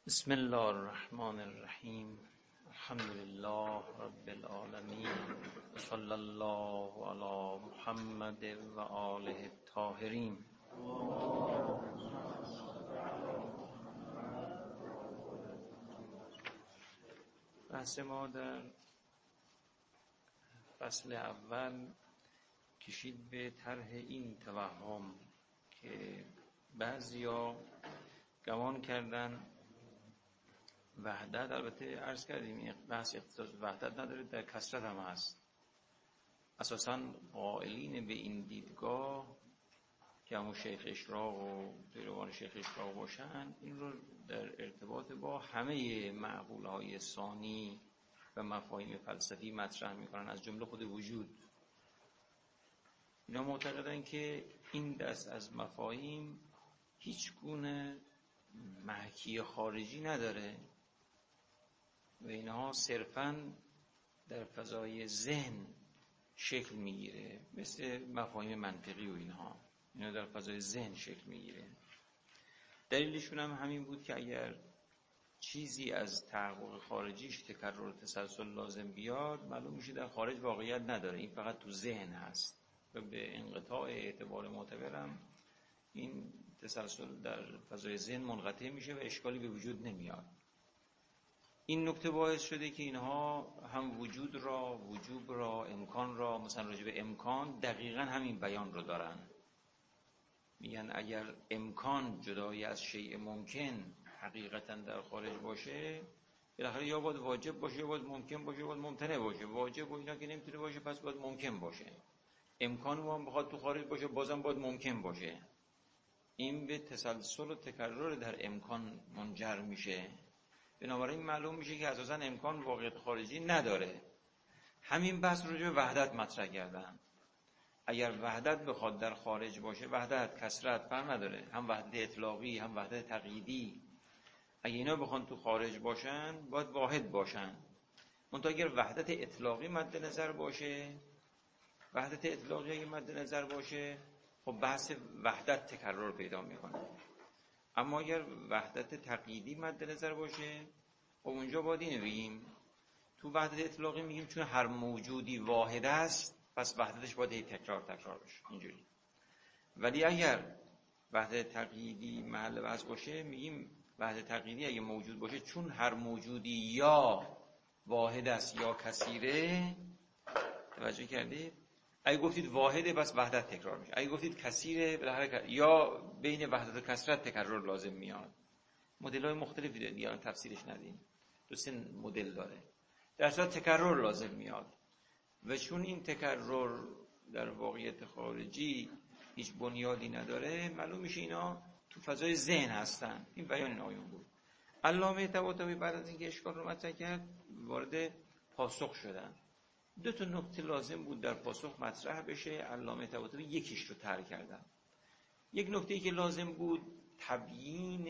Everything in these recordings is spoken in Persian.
بسم الله الرحمن الرحیم. الحمد لله رب العالمین. صلی الله علی محمد و آله الطاهرین. بحث ما در فصل اول کشید به طرح این توهم که بعضیا گمان کردن وحدت، البته عرض کردیم بحث اختصاص وحدت نداره، در کثرت هم هست. اساساً قائلین به این دیدگاه که همون شیخ اشراق و پیروان شیخ اشراق باشن، این رو در ارتباط با همه معقولهای ثانی و مفاهیم فلسفی مطرح میکنن، از جمله خود وجود. اینا معتقدن که این دست از مفاهیم هیچ گونه محکی خارجی نداره و اینها صرفاً در فضای ذهن شکل میگیره، مثل مفاهیم منطقی و اینا در فضای ذهن شکل میگیره. دلیلشون هم همین بود که اگر چیزی از تحقق خارجیش تکرر تسلسل لازم بیاد، معلوم میشه در خارج واقعیت نداره، این فقط تو ذهن هست و به انقطاع اعتبار معتبرم این تسلسل در فضای ذهن منقطع میشه و اشکالی به وجود نمیاد. این نکته باعث شده که اینها هم وجود را، وجوب را، امکان را، مثلا راجع به امکان دقیقاً همین بیان رو دارن. میگن اگر امکان جدای از شیء ممکن حقیقتاً در خارج باشه، بالاخره یا باید واجب باشه، یا باید ممکن باشه، یا باید ممتنع باشه. واجب و اینا که نمیتونه باشه، پس باید ممکن باشه. امکان هم بخواد تو خارج باشه، بازم باید ممکن باشه. این به تسلسل و تکرر در امکان منجر میشه. بنابراین معلوم میشه که اساساً امکان واقعیت خارجی نداره. همین بحث رو به وحدت مطرح کردن. اگر وحدت بخواد در خارج باشه، وحدت کثرت فرق نداره، هم وحدت اطلاقی هم وحدت تقییدی، اگه اینا بخوان تو خارج باشن باید واحد باشن. منتها اگر وحدت اطلاقی مد نظر باشه، وحدت اطلاقی اگه مد نظر باشه، خب بحث وحدت تکرر پیدا میکنه. اما اگر وحدت تقییدی مد نظر باشه، خب اونجا باید اینو بگیم، تو وحدت اطلاقی میگیم چون هر موجودی واحد است، پس وحدتش باید تکرار بشه اینجوری. ولی اگر وحدت تقییدی محل بحث باشه، میگیم وحدت تقییدی اگه موجود باشه، چون هر موجودی یا واحد است یا کثیره. توجه کردید؟ اگه گفتید واحده پس وحدت تکرار میشه، اگه گفتید کثیره بالاخره یا بین وحدت و کثرت تکرر لازم میاد. مدل‌های مختلفی داره دیگه، تفسیرش ندیم، دو سه مدل داره. در صورت تکرر لازم میاد و چون این تکرر در واقعیت خارجی هیچ بنیادی نداره، معلوم میشه اینا تو فضای ذهن هستن. این بیان این آیون بود. علامه طباطبایی بعد از اینکه اشکال رو مطرح کرد، وارد پاسخ شدن. دو تا نکته لازم بود در پاسخ مطرح بشه، علامه طباطبایی یکیش رو طرح کردن. یک نکته‌ای که لازم بود تبیین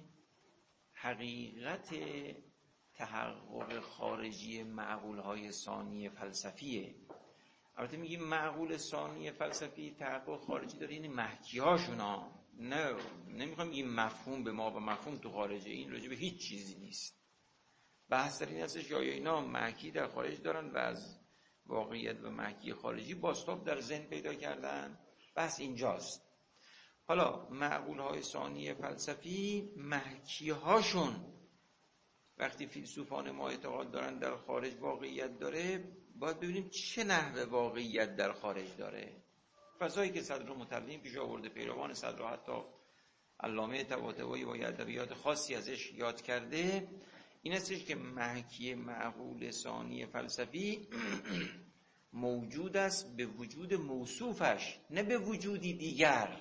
حقیقت تحقق خارجی معقول‌های ثانی فلسفیه. البته میگیم معقول ثانی فلسفی تحقق خارجی داره، یعنی محکی‌هاشونا، نه نمیخوام بگیم مفهوم به ما و مفهوم تو خارجه، این راجع به هیچ چیزی نیست. بحث در این هستش که آیا اینا محکی در خارج دارن و از واقعیت و محکی خارجی بازتاب در ذهن پیدا کردن. بحث اینجاست. حالا معقول‌های ثانی فلسفی محکی‌هاشون وقتی فیلسوفان ما اعتقاد دارن در خارج واقعیت داره، باید ببینیم چه نحوه واقعیت در خارج داره. فضایی که صدر مترجم پیش آورده، پیروان صدر، حتی علامه طباطبایی با ادبیات خاصی ازش یاد کرده، این استش که محکی معقول ثانی فلسفی موجود است به وجود موصوفش، نه به وجودی دیگر.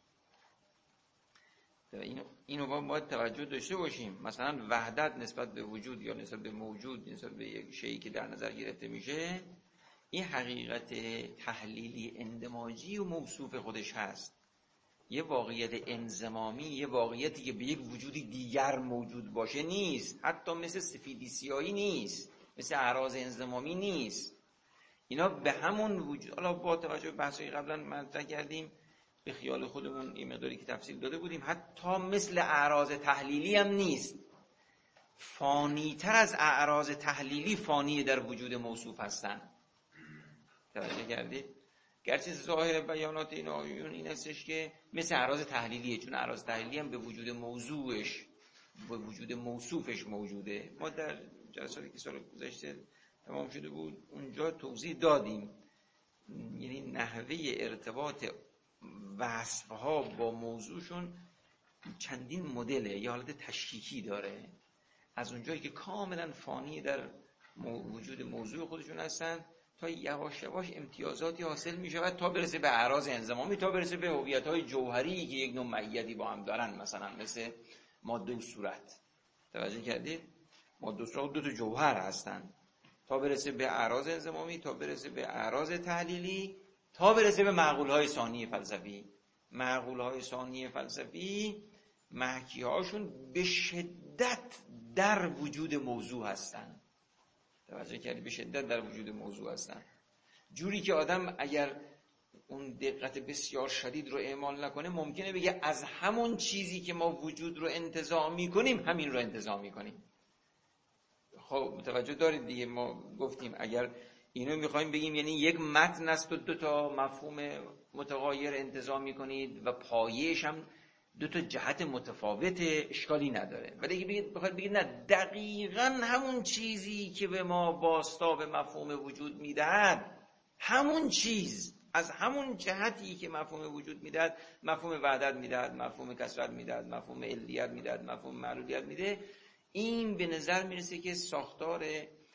اینو باید توجه داشته باشیم. مثلا وحدت نسبت به وجود یا نسبت به موجود، نسبت به یک شیئی که در نظر گرفته میشه، این حقیقت تحلیلی اندماجی و موصوف خودش هست. یه واقعیت انضمامی، یه واقعیتی که به یک وجودی دیگر موجود باشه نیست. حتی مثل سفیدی سیاهی نیست، مثل اعراض انضمامی نیست. اینا به همون وجود، حالا با توجه به بحثی قبلا مطرح کردیم، به خیال خودمون این مقداری که تفصیل داده بودیم، حتی مثل اعراض تحلیلی هم نیست. فانیتر از اعراض تحلیلی فانی در وجود موصوف هستن. توجه کردید؟ گرچه ظاهر بیانات این آیون این هستش که مثل اعراض تحلیلیه، چون اعراض تحلیلی هم به وجود موضوعش، به وجود موصوفش موجوده. ما در جلساتی که سال گذشته تمام شده بود اونجا توضیح دادیم، یعنی نحوه ارتباط وصفها با موضوعشون چندین مدله، یا حالت تشکیکی داره. از اونجایی که کاملا فانی در وجود موضوع خودشون هستن تا یواش یواش امتیازاتی حاصل می شود تا برسه به اعراض انضمامی، تا برسه به هویت‌های جوهری که یک نوع معیتی با هم دارن، مثلا مثل ماده و صورت. توجه کردید؟ ماده و صورت دو تا جوهر هستن، تا برسه به اعراض انضمامی، تا برسه به اعراض تحلیلی، تا برسه به معقول‌های ثانی فلسفی. معقول‌های ثانی فلسفی محکی‌هاشون به شدت در وجود موضوع هستن. توجه کردی؟ به شدت در وجود موضوع هستن، جوری که آدم اگر اون دقت بسیار شدید رو اعمال نکنه ممکنه بگه از همون چیزی که ما وجود رو انتزاع میکنیم همین رو انتزاع میکنیم. خب متوجه دارید دیگه، ما گفتیم اگر اینو میخوایم بگیم یعنی یک متن است و دو تا مفهوم متغایر انتزاع میکنید و پایه‌اش هم دو تا جهت متفاوت، اشکالی نداره. ولی اگه بخواید بگید نه دقیقاً همون چیزی که به ما بازتاب مفهوم وجود میدهد، همون چیز از همون جهتی که مفهوم وجود میدهد، مفهوم وحدت میدهد، مفهوم کثرت میدهد، مفهوم علیت میدهد، مفهوم معلولیت میده، این به نظر میرسه که ساختار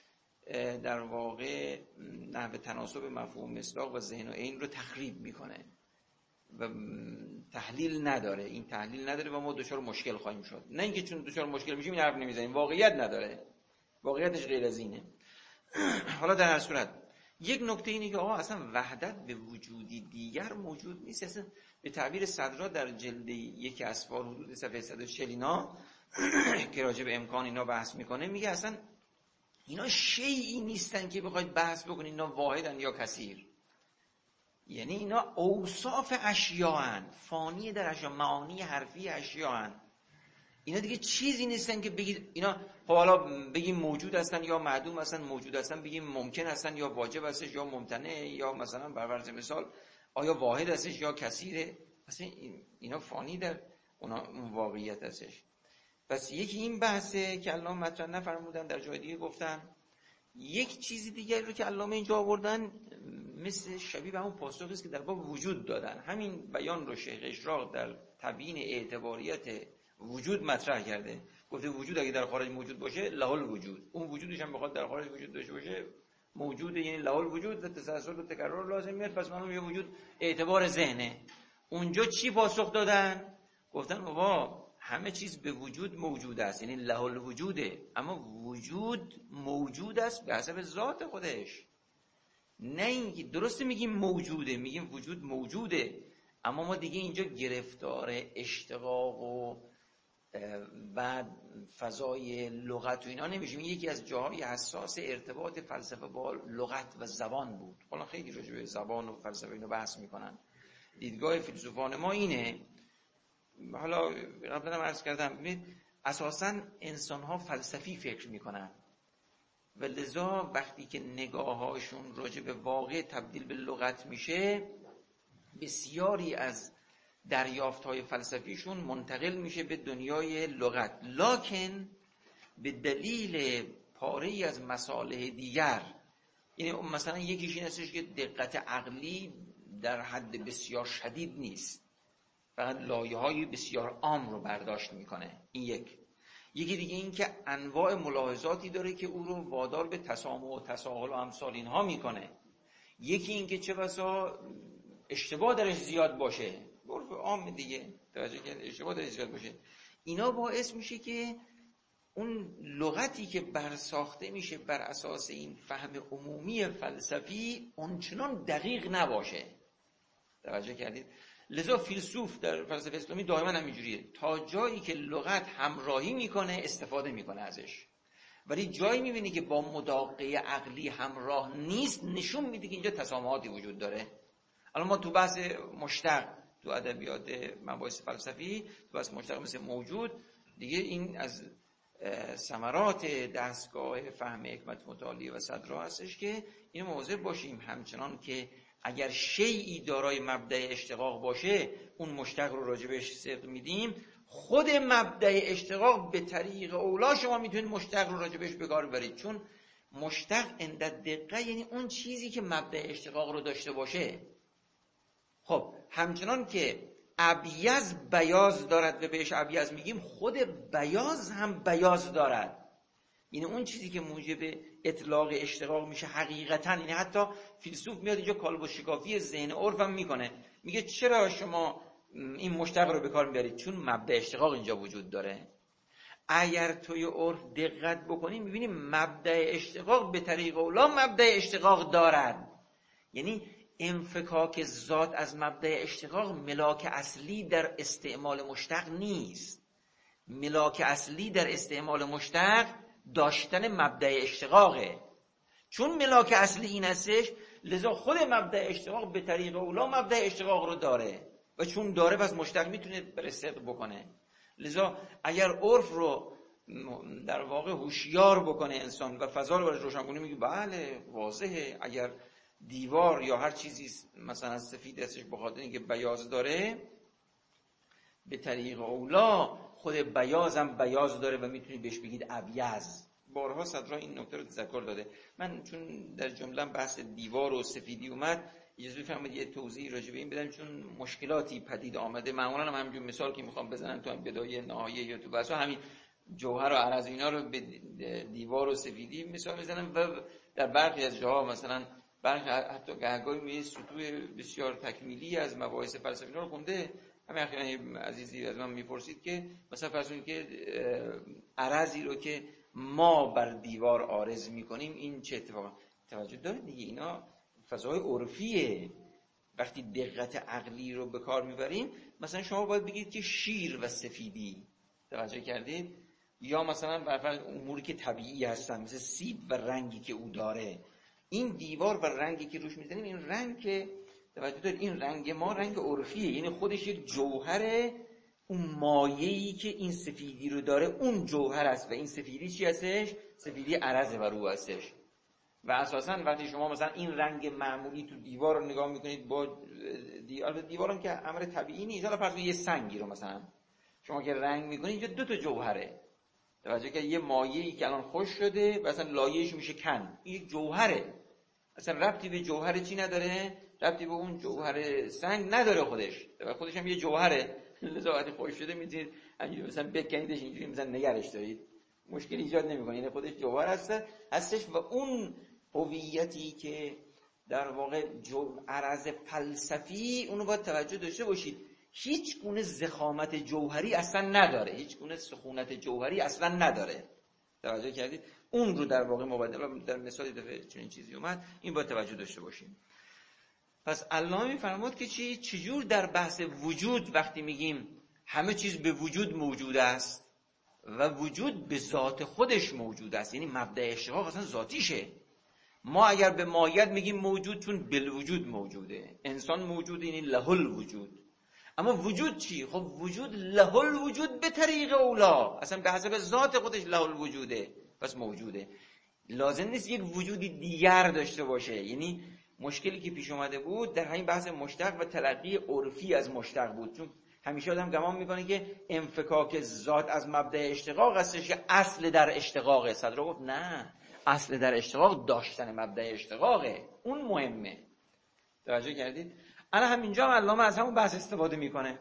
در واقع نحو تناسب مفهوم مصداق و ذهن و عین رو تخریب میکنه و تحلیل نداره. این تحلیل نداره و ما دچار مشکل خواهیم شد. نه اینکه چون دچار مشکل میشیم این حرف نمیزنیم، واقعیت نداره، واقعیتش غیر از اینه. حالا در هر صورت یک نکته اینه که آقا اصلا وحدت به وجودی دیگر موجود نیست. اصلا به تعبیر صدرا در جلد یک اسفار حدود صفحه 140 اینا که راجع به امکان اینا بحث میکنه، میگه اصلا اینا شیئی نیستن که بخواید بحث بکنید اینا واحدن یا کثیر. یعنی اینا اوصاف اشیاءن، فانی در اشیاء، معانی حرفی اشیاءن. اینا دیگه چیزی نیستن که بگید اینا خب حالا بگیم موجود هستن یا معدوم هستن. موجود هستن بگیم ممکن هستن یا واجب هستش یا ممتنع، یا مثلا بر فرض مثال آیا واحد هستش یا کثیره. اصلا اینا فانی در اون واقعیت هستش. پس یکی این بحثه که علامه مطرح نفرمودن، در جای دیگه گفتن. یک چیزی دیگه رو که علامه اینجا آوردن مثل شبیه به همون پاسخی است که در باب وجود دادن. همین بیان رو شیخ اشراق در تبیین اعتباریت وجود مطرح کرده. گفته وجود اگه در خارج موجود باشه لهول وجود، اون وجودش هم بخواد در خارج وجود داشته باشه موجوده، یعنی لهول وجود و تسلسل و تکرار لازم میاد. پس معلومه یه وجود اعتبار ذهنه. اونجا چی پاسخ دادن؟ گفتن بابا همه چیز به وجود موجود است، یعنی لهول وجوده، اما وجود موجود است به حسب ذات خودش. نه اینکه درسته میگیم موجوده، میگیم وجود موجوده، اما ما دیگه اینجا گرفتار اشتقاق و بعد فضای لغت و اینا نمیشیم. یکی از جاهای حساس ارتباط فلسفه با لغت و زبان بود. حالا خیلی راجع به زبان و فلسفه اینو بحث میکنن. دیدگاه فیلسوفان ما اینه. حالا قبلا هم عرض کردم ببینید اساساً انسان‌ها فلسفی فکر میکنن و لذا وقتی که نگاه‌هاشون راجع به واقع تبدیل به لغت میشه، بسیاری از دریافت‌های فلسفیشون منتقل میشه به دنیای لغت. لکن به دلیل پاره‌ای از مصالح دیگر، یعنی مثلا یکیش این هستش که دقت عقلی در حد بسیار شدید نیست، فقط لایه‌های بسیار عام رو برداشت میکنه. این یکی دیگه این که انواع ملاحظاتی داره که او رو وادار به تسامح و تساهل و امثال اینها میکنه. یکی این که چه بسا اشتباه درش زیاد باشه، عرف عام دیگه، توجه کنید اشتباه درش زیاد باشه. اینا باعث میشه که اون لغتی که برساخته میشه بر اساس این فهم عمومی فلسفی اونچنان دقیق نباشه. توجه کردید؟ لذا فیلسوف در فلسفه اسلامی دائما همینجوریه، تا جایی که لغت همراهی میکنه استفاده میکنه ازش، ولی جایی میبینی که با مداقه عقلی همراه نیست نشون میده که اینجا تسامحاتی وجود داره. الان ما تو بحث مشتق تو ادبیات مباحث فلسفی، تو بحث مشتق مثل موجود دیگه، این از ثمرات دستگاه فهم حکمت متعالی و صدرا هستش که این موضوع باشیم همچنان که اگر شیئی دارای مبدأ اشتقاق باشه اون مشتق رو راجبش صدق میدیم، خود مبدأ اشتقاق به طریق اولا شما میتونید مشتق رو راجبش به کار ببرید، چون مشتق عند دقه یعنی اون چیزی که مبدأ اشتقاق رو داشته باشه. خب همچنان که ابیض بیاض دارد و بهش ابیض میگیم، خود بیاض هم بیاض دارد، یعنی اون چیزی که موجب اطلاق اشتقاق میشه حقیقتا. یعنی حتی فیلسوف میاد اینجا کالبد شکافی ذهن عرف هم میکنه، میگه چرا شما این مشتق رو به کار میبرید؟ چون مبدأ اشتقاق اینجا وجود داره. اگر توی عرف دقت بکنیم میبینیم مبدأ اشتقاق به طریق اولا مبدأ اشتقاق دارد، یعنی انفکاک ذات از مبدأ اشتقاق ملاک اصلی در استعمال مشتق نیست. ملاک اصلی در استعمال مشتق داشتن مبدأ اشتقاقه. چون ملاک اصلی این هستش، لذا خود مبدأ اشتقاق به طریق اولا مبدأ اشتقاق رو داره و چون داره پس مشتق میتونه بره صدق بکنه. لذا اگر عرف رو در واقع هوشیار بکنه انسان و فضا رو برای روشن کنه، میگه بله واضحه اگر دیوار یا هر چیزی مثلا سفید هستش بخاطر اینکه بیاض داره، به طریق اولا خود بیاض هم بیاض داره و میتونید بهش بگید ابیض. بارها صدرا این نکته رو تذکر داده. من چون در جمله بحث دیوار و سفیدی اومد، اجازه بفرمایید یه توضیح راجع به این بدم، چون مشکلاتی پدید آمده. معمولا هم همینجور مثال که میخوام بزنم تو بدایه نهایه یا تو بحثا همین جوهر و عرض اینا رو به دیوار و سفیدی مثال میزنم و در برخی از جاها مثلا برخی حتی گهگاهی می سطوح بسیار تکمیلی از مباحث فلسفی رو خونده. همین اخیراً عزیزی از من میپرسید که مثلا فرض کنید که عرضی رو که ما بر دیوار عارض میکنیم این چه اتفاقی توجه داره دیگه؟ اینا فضای عرفیه. وقتی دقت عقلی رو به کار میبریم، مثلا شما باید بگید که شیر و سفیدی، توجه کردید؟ یا مثلا برفرض اموری که طبیعی هستن مثل سیب و رنگی که او داره، این دیوار و رنگی که روش میزنیم، این رنگ که توجه دارید این رنگ ما رنگ عرفیه، یعنی خودش یک جوهره. اون مایه‌ای که این سفیدی رو داره اون جوهر است و این سفیدی چی هستش؟ سفیدی عرض و رو هستش. و اساساً وقتی شما مثلا این رنگ معمولی تو دیوار رو نگاه میکنید با دیوار هم که امر طبیعی نیست، حالا فرض کنید یه سنگی رو مثلا شما که رنگ میکنید اینجا دو تا جوهره، توجه که یه مایه‌ای که الان خوش شده و اصلا لایه‌اش میشه کن، این یک جوهره، اصلا ربطی به جوهر چی نداره؟ ربطی به اون جوهر سنگ نداره، خودش هم یه جوهره. لذا وقتی خوش شده میتونید همینجوری مثلا بکنیدش اینجوری مثلا نگرش دارید، مشکل ایجاد نمیکنه، یعنی خودش جوهر هستش. و اون هویتی که در واقع عرض فلسفی، اونو باید توجه داشته باشید، هیچ گونه ضخامت جوهری اصلا نداره، هیچ گونه سخونت جوهری اصلا نداره، توجه کردید؟ اون رو در واقع مبادله در مثال دفعه چنین چیزی اومد، این باید توجه داشته باشیم. پس علامه می‌فرماد که چجور در بحث وجود وقتی میگیم همه چیز به وجود موجود است و وجود به ذات خودش موجود است، یعنی مبدأ اشتقاق اصلا ذاتیشه. ما اگر به ماهیت میگیم موجود چون بالوجود موجوده، انسان موجود یعنی له الوجود. اما وجود چی؟ خب وجود له الوجود به طریق اولا، اصلا به حسب ذات خودش له الوجوده، پس موجوده. لازم نیست یک وجودی دیگر داشته باشه. یعنی مشکلی که پیش اومده بود در همین بحث مشتق و تلقی عرفی از مشتق بود، چون همیشه آدم گمان میکنه که انفکاک ذات از مبدأ اشتقاق هستش که اصل در اشتقاقه. صدرا گفت نه، اصل در اشتقاق داشتن مبدأ اشتقاقه، اون مهمه. توجه کردید؟ الان همینجا علامه از همون بحث استفاده میکنه.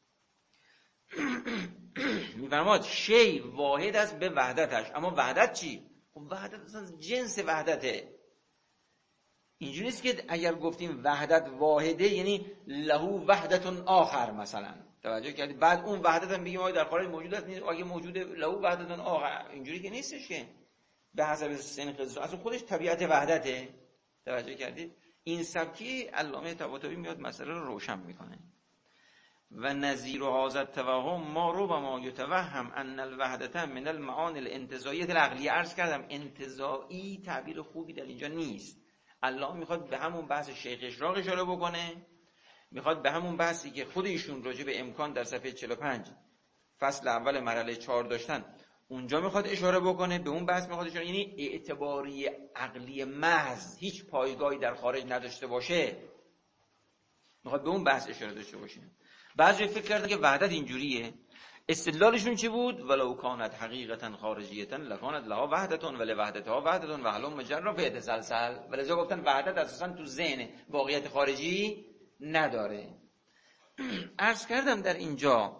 میفرماد شی واحد است به وحدتش. اما وحدت چی؟ خب وحدت اصلا جنس وحدته. اینجوری نیست که اگر گفتیم وحدت واحده یعنی له وحدت آخر مثلا، توجه کردید؟ بعد اون وحدت هم بگیم آیا در خارج موجود است، اگه موجوده له وحدت آخر، اینجوری که نیستش که به حسب سنخ اصلا خودش طبیعت وحدته. توجه کردید؟ این سبکی علامه طباطبایی میاد مسئله رو روشن میکنه. و نظیر هذا التوهم ما رو و ما یتوهم ان الوحدت من المعانی الانتزاعیه العقلیه. عرض کردم انتزاعی تعبیر خوبی در اینجا نیست. علامه میخواد به همون بحث شیخ اشراق اشاره بکنه، میخواد به همون بحثی که خود ایشون راجع به امکان در صفحه 45 فصل اول مرحله 4 داشتن اونجا میخواد اشاره بکنه، به اون بحث میخواد اشاره، یعنی اعتباری عقلی محض هیچ پایگاهی در خارج نداشته باشه، میخواد به اون بحث اشاره داشته باشه. بعضی فکر کردن که وحدت اینجوریه، استدلالشون چی بود؟ ولو کانت حقیقتا خارجیتا لکانت لها وحدتون ولی وحدتها وحدتون و هلم جرا فی تسلسل. ولذا گفتن وحدت اساسا تو ذهن واقعیت خارجی نداره. عرض کردم در اینجا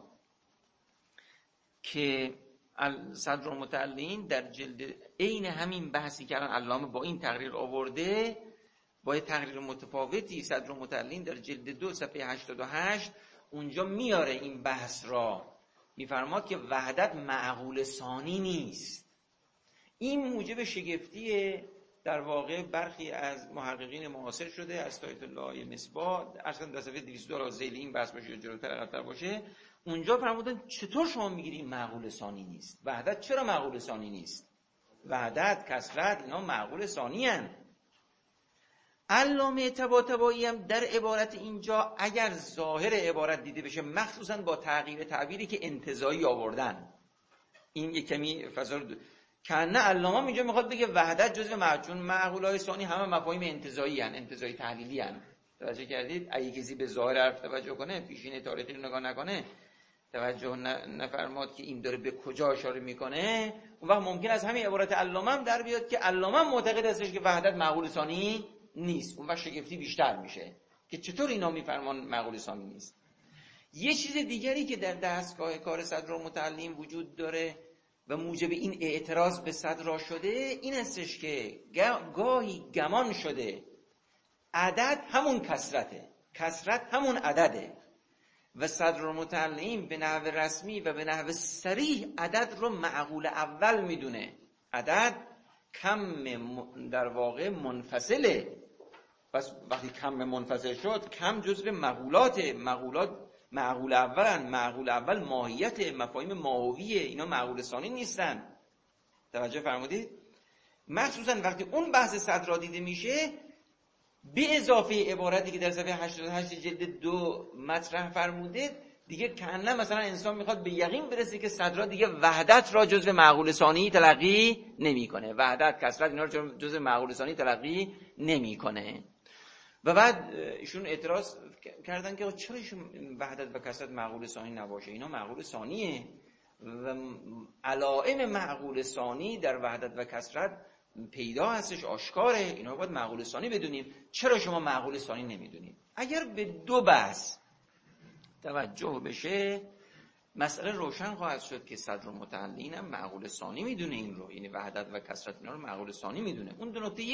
که صدرالمتعلین در جلد عین همین بحثی که الان علامه با این تقریر آورده، با تقریر متفاوتی، صدرالمتعلین در جلد 2 صفحه 88 اونجا میاره این بحث را، میفرماد که وحدت معقول ثانی نیست. این موجب شگفتی در واقع برخی از محققین معاصر شده، از آیت الله مصباح، اصلا در صفحه 202 ذیل این بحث باشه، جلوتر عقب‌تر باشه، اونجا فرمودن چطور شما میگیری این معقول ثانی نیست؟ وحدت چرا معقول ثانی نیست؟ وحدت، کثرت، اینا معقول ثانی هستند. علامه طباطبایی هم در عبارت اینجا اگر ظاهر عبارت دیده بشه، مخصوصا با تغییر تعبیری که انتزاعی آوردن، این یک کمی فضا رو کنه علامه اینجا میخواد بگه وحدت جزء چون معقولای ثانی همه مفاهیم انتزاعی ان، انتزاعی تحلیلی ان. توجه کردید؟ اگه کسی به ظاهر حرف توجه کنه، پیشینه تاریخی رو نگاه نکنه، توجه نفرماد که این داره به کجا اشاره میکنه، اون وقت ممکن است همین عبارت علامه هم در بیاد که علامه معتقد هستش که وحدت معقول ثانی نیست. اون وقت شگفتی بیشتر میشه که چطور اینا میفرمان معقول ثانی نیست. یه چیز دیگری که در دستگاه کار صدرالمتعلین وجود داره و موجب این اعتراض به صدرا شده این استش که گاهی گمان شده عدد همون کثرته، کثرت همون عدده و صدرالمتعلین به نحو رسمی و به نحو صریح عدد رو معقول اول میدونه. عدد کم در واقع منفصله، پس وقتی کم منفصل شد کم جزء مقولات معقول اولن. معقول اول ماهیت، مفاهیم ماهویه، اینا معقول ثانی نیستن. توجه فرمودید؟ مخصوصا وقتی اون بحث صدرا دیده میشه به اضافه عبارتی که در صفحه 88 جلد 2 مطرح فرموده، دیگه کنه مثلا انسان میخواد به یقین برسه که صدرا دیگه وحدت را جزء معقول ثانی تلقی نمیکنه، وحدت، کثرت اینا رو جزء معقول ثانی تلقی نمیکنه. و بعد ایشون اعتراض کردن که چرا ایشون وحدت و کثرت معقول ثانی نباشه؟ اینا معقول ثانیه و علائم معقول ثانی در وحدت و کثرت پیدا هستش، آشکاره، اینا باید معقول ثانی بدونیم. چرا شما معقول ثانی نمیدونید؟ اگر به دو بحث توجه بشه مسئله روشن خواهد شد که صدرالمتعلین هم معقول ثانی میدونه این رو، یعنی وحدت و کثرت اینا رو معقول ثانی میدونه. اون دو نکته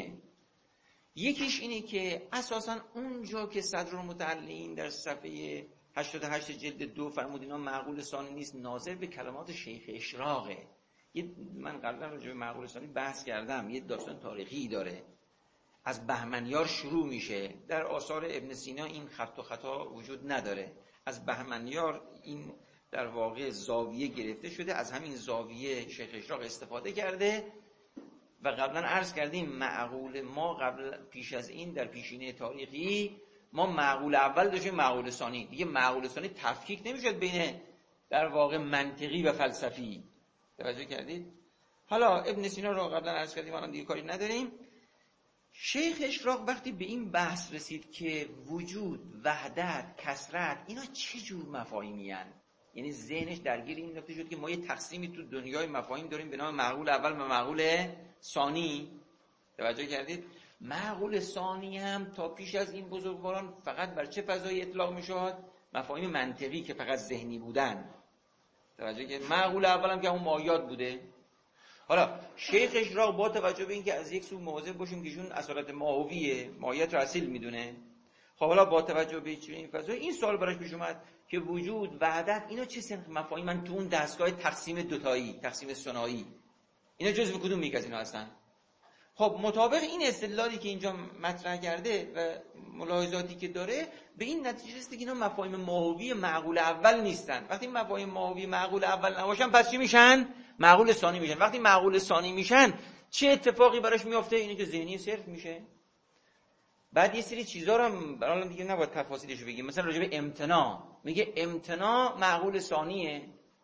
یکیش اینه که اساساً اونجا که صدرالمتعلین در صفحه 88 جلد 2 فرمود اینا معقول ثانی نیست، ناظر به کلمات شیخ اشراقه. من قبلا راجع به معقول ثانی بحث کردم، یه داستان تاریخی داره، از بهمنیار شروع میشه. در آثار ابن سینا این خط و خطا وجود نداره. از بهمنیار این در واقع زاویه گرفته شده، از همین زاویه شیخ اشراق استفاده کرده و قبلا عرض کردیم معقول ما قبل پیش از این در پیشینه تاریخی ما معقول اول داشتیم، معقول ثانی. دیگه معقول ثانی تفکیک نمیشد بین در واقع منطقی و فلسفی. توجه کردید؟ حالا ابن سینا رو قبلا عرض کردیم، الان دیگه کاری نداریم. شیخ اشراق وقتی به این بحث رسید که وجود، وحدت، کثرت اینا چه جور مفاهیمی هستند، یعنی ذهنش درگیر این نکته شد که ما یه تقسیمی تو دنیای مفاهیم داریم به نام معقول اول و معقول ثانی. توجه کردید؟ معقول ثانی هم تا پیش از این بزرگواران فقط بر چه فضایی اطلاق میشد؟ مفاهیم منطقی که فقط ذهنی بودن. توجه کردید؟ معقول اول هم که اون مایات بوده. حالا شیخ اشراق با توجه به اینکه از یک سو مواظب باشیم که ایشون اصالت ماهویه، ماهیت رو اصیل میدونه، خب حالا با توجه به این فضا این سوال براش پیش اومد که وجود، وحدت اینا چه سنخ مفاهیمن تو اون دستگاه تقسیم دوتایی، تقسیم ثنایی، اینا جزء کدوم یک از اینا هستن؟ خب مطابق این استدلالی که اینجا مطرح کرده و ملاحظاتی که داره به این نتیجه رسیده که اینا مفاهیم ماهوی معقول اول نیستن. وقتی مفاهیم ماهوی معقول اول نباشن پس چی میشن؟ معقول ثانی میشن. وقتی معقول ثانی میشن چه اتفاقی براش میفته؟ اینه که ذهنی صرف میشه. بعد یه سری چیزا رو هم الان دیگه نباید تفاصیلش بگیم، مثلا راجع به امتناع میگه امتناع معقول ثانیه.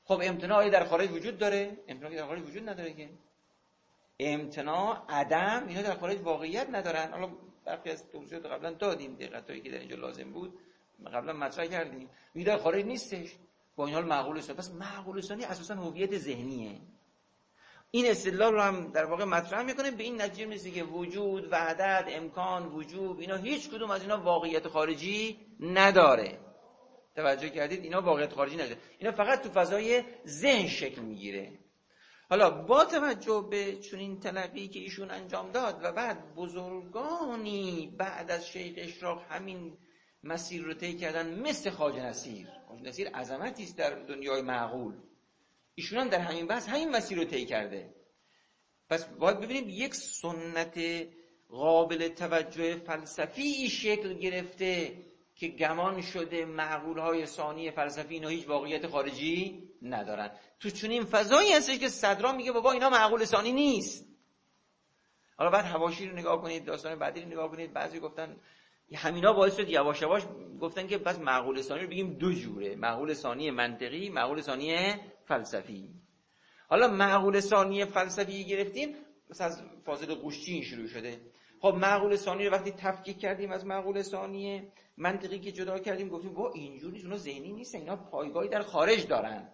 خب امتناعی در خارج وجود داره؟ امتناعی در خارج وجود نداره که. امتناع، عدم، اینا در خارج واقعیت ندارن. حالا برخی از توضیحات قبلا دادیم، دقیقاتی که در اینجا لازم بود قبلا مطرح کردیم. میگه در خارج نیستش، با این حال معقول است. پس معقول ثانی اساسا هویت ذهنیه. این استدلال رو هم در واقع مطرح میکنه، به این نتیجه میرسه که وجود، وحدت، امکان، وجوب، اینا هیچ کدوم از اینا واقعیت خارجی نداره. توجه کردید؟ اینا واقعیت خارجی نداره، اینا فقط تو فضای ذهن شکل میگیره. حالا با توجه به چنین تلقی که ایشون انجام داد و بعد بزرگانی بعد از شیخ اشراق همین مسیر رو طی کردن، مثل خواجه نصیر. خواجه نصیر عظمتی است در دنیای معقول، ایشون هم در همین بحث همین مسیر رو طی کرده. پس باید ببینیم یک سنت قابل توجه فلسفی شکل گرفته که گمان شده معقول‌های ثانی فلسفی اینا هیچ واقعیت خارجی ندارن. تو چنین فضایی هستش که صدرا میگه بابا اینا معقول ثانی نیست. حالا بعد حواشی رو نگاه کنید، داستان بعدی رو نگاه کنید، بعضی گفتن همینا باعث شد یواش یواش گفتن که بس معقول ثانی رو بگیم دو جوره، معقول ثانی منطقی، معقول ثانی فلسفی. حالا معقول ثانی فلسفی گرفتیم، مثلا از فاضل قوشچی شروع شده. خب معقول ثانی رو وقتی تفکیک کردیم از معقول ثانی منطقی که جدا کردیم، گفتیم وا اینجوری نیست، اونا ذهنی نیستن، اینا پایگاهی در خارج دارن.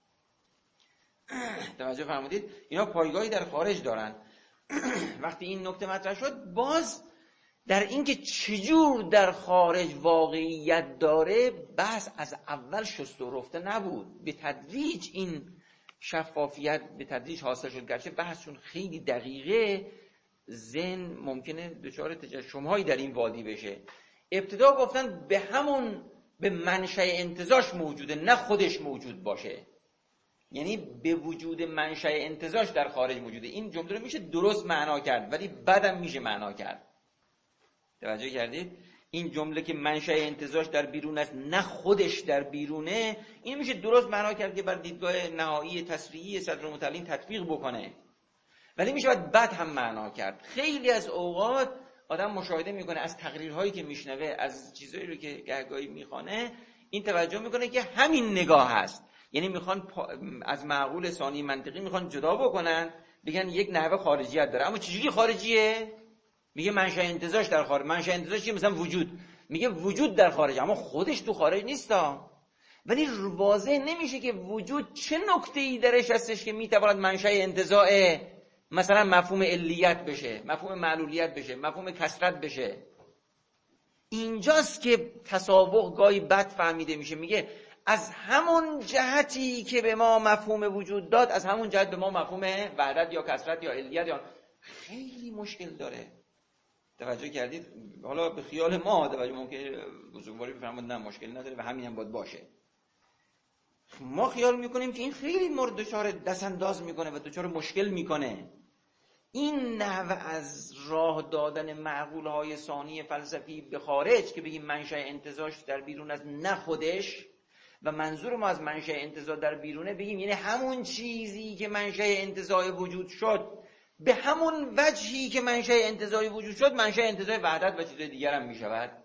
توجه فرمودید؟ اینا پایگاهی در خارج دارن. وقتی این نکته مطرح شد، باز در اینکه چجور در خارج واقعیت داره بحث از اول شست و رفته نبود. به تدریج این شفافیت به تدریج حاصل شد، گرچه بحثشون خیلی دقیقه، ذهن ممکنه دچار تجشم‌هایی در این وادی بشه. ابتدا گفتن به منشأ انتزاعش موجوده، نه خودش موجود باشه، یعنی به وجود منشأ انتزاعش در خارج موجوده. این جمله رو میشه درست معنا کرد، ولی بعدم میشه معنا کرد. توجه کردید؟ این جمله که منشأ انتزاعش در بیرون است، نه خودش در بیرونه، این میشه درست معنا کرد که بر دیدگاه نهایی تصریحی صدرالمتعلین تطبیق بکنه، ولی میشه بعد هم معنا کرد. خیلی از اوقات آدم مشاهده میکنه از تقریرهایی که میشنوه، از چیزایی رو که گهگاهی میخوانه، این توجه میکنه که همین نگاه هست. یعنی میخوان از معقول ثانی منطقی میخوان جدا بکنن، بگن یک نحوه خارجیت داره. اما چجوری خارجیه؟ میگه منشأ انتزاعش در خارج. منشأ انتزاعش چیه؟ مثلا وجود. میگه وجود در خارج، اما خودش تو خارج نیستا. ولی واضح نمیشه که وجود چه نکته‌ای درش هستش که میتواند منشأ انتزاع مثلا مفهوم علیت بشه، مفهوم معلولیت بشه، مفهوم کثرت بشه. اینجاست که تسابق گاهی بد فهمیده میشه. میگه از همون جهتی که به ما مفهوم وجود داد، از همون جهت به ما مفهوم وحدت یا کثرت یا علیت یا خیلی مشکل داره. توجه کردید؟ حالا به خیال ما توجه ممکنه بزرگواری بفرمایید نه مشکل نداره و همین هم باید باشه. ما خیال میکنیم که این خیلی مورد دچار دستانداز میکنه و دچار مشکل میکنه. این نحوه از راه دادن معقولهای ثانی فلسفی به خارج که بگیم منشأ انتزاعش در بیرون از نه خودش، و منظور ما از منشأ انتزاع در بیرونه بگیم یعنی همون چیزی که منشأ انتزاع وجود شد، به همون وجهی که منشأ انتزاعی وجود شد منشأ انتزاع وحدت و چیز دیگر هم می شود.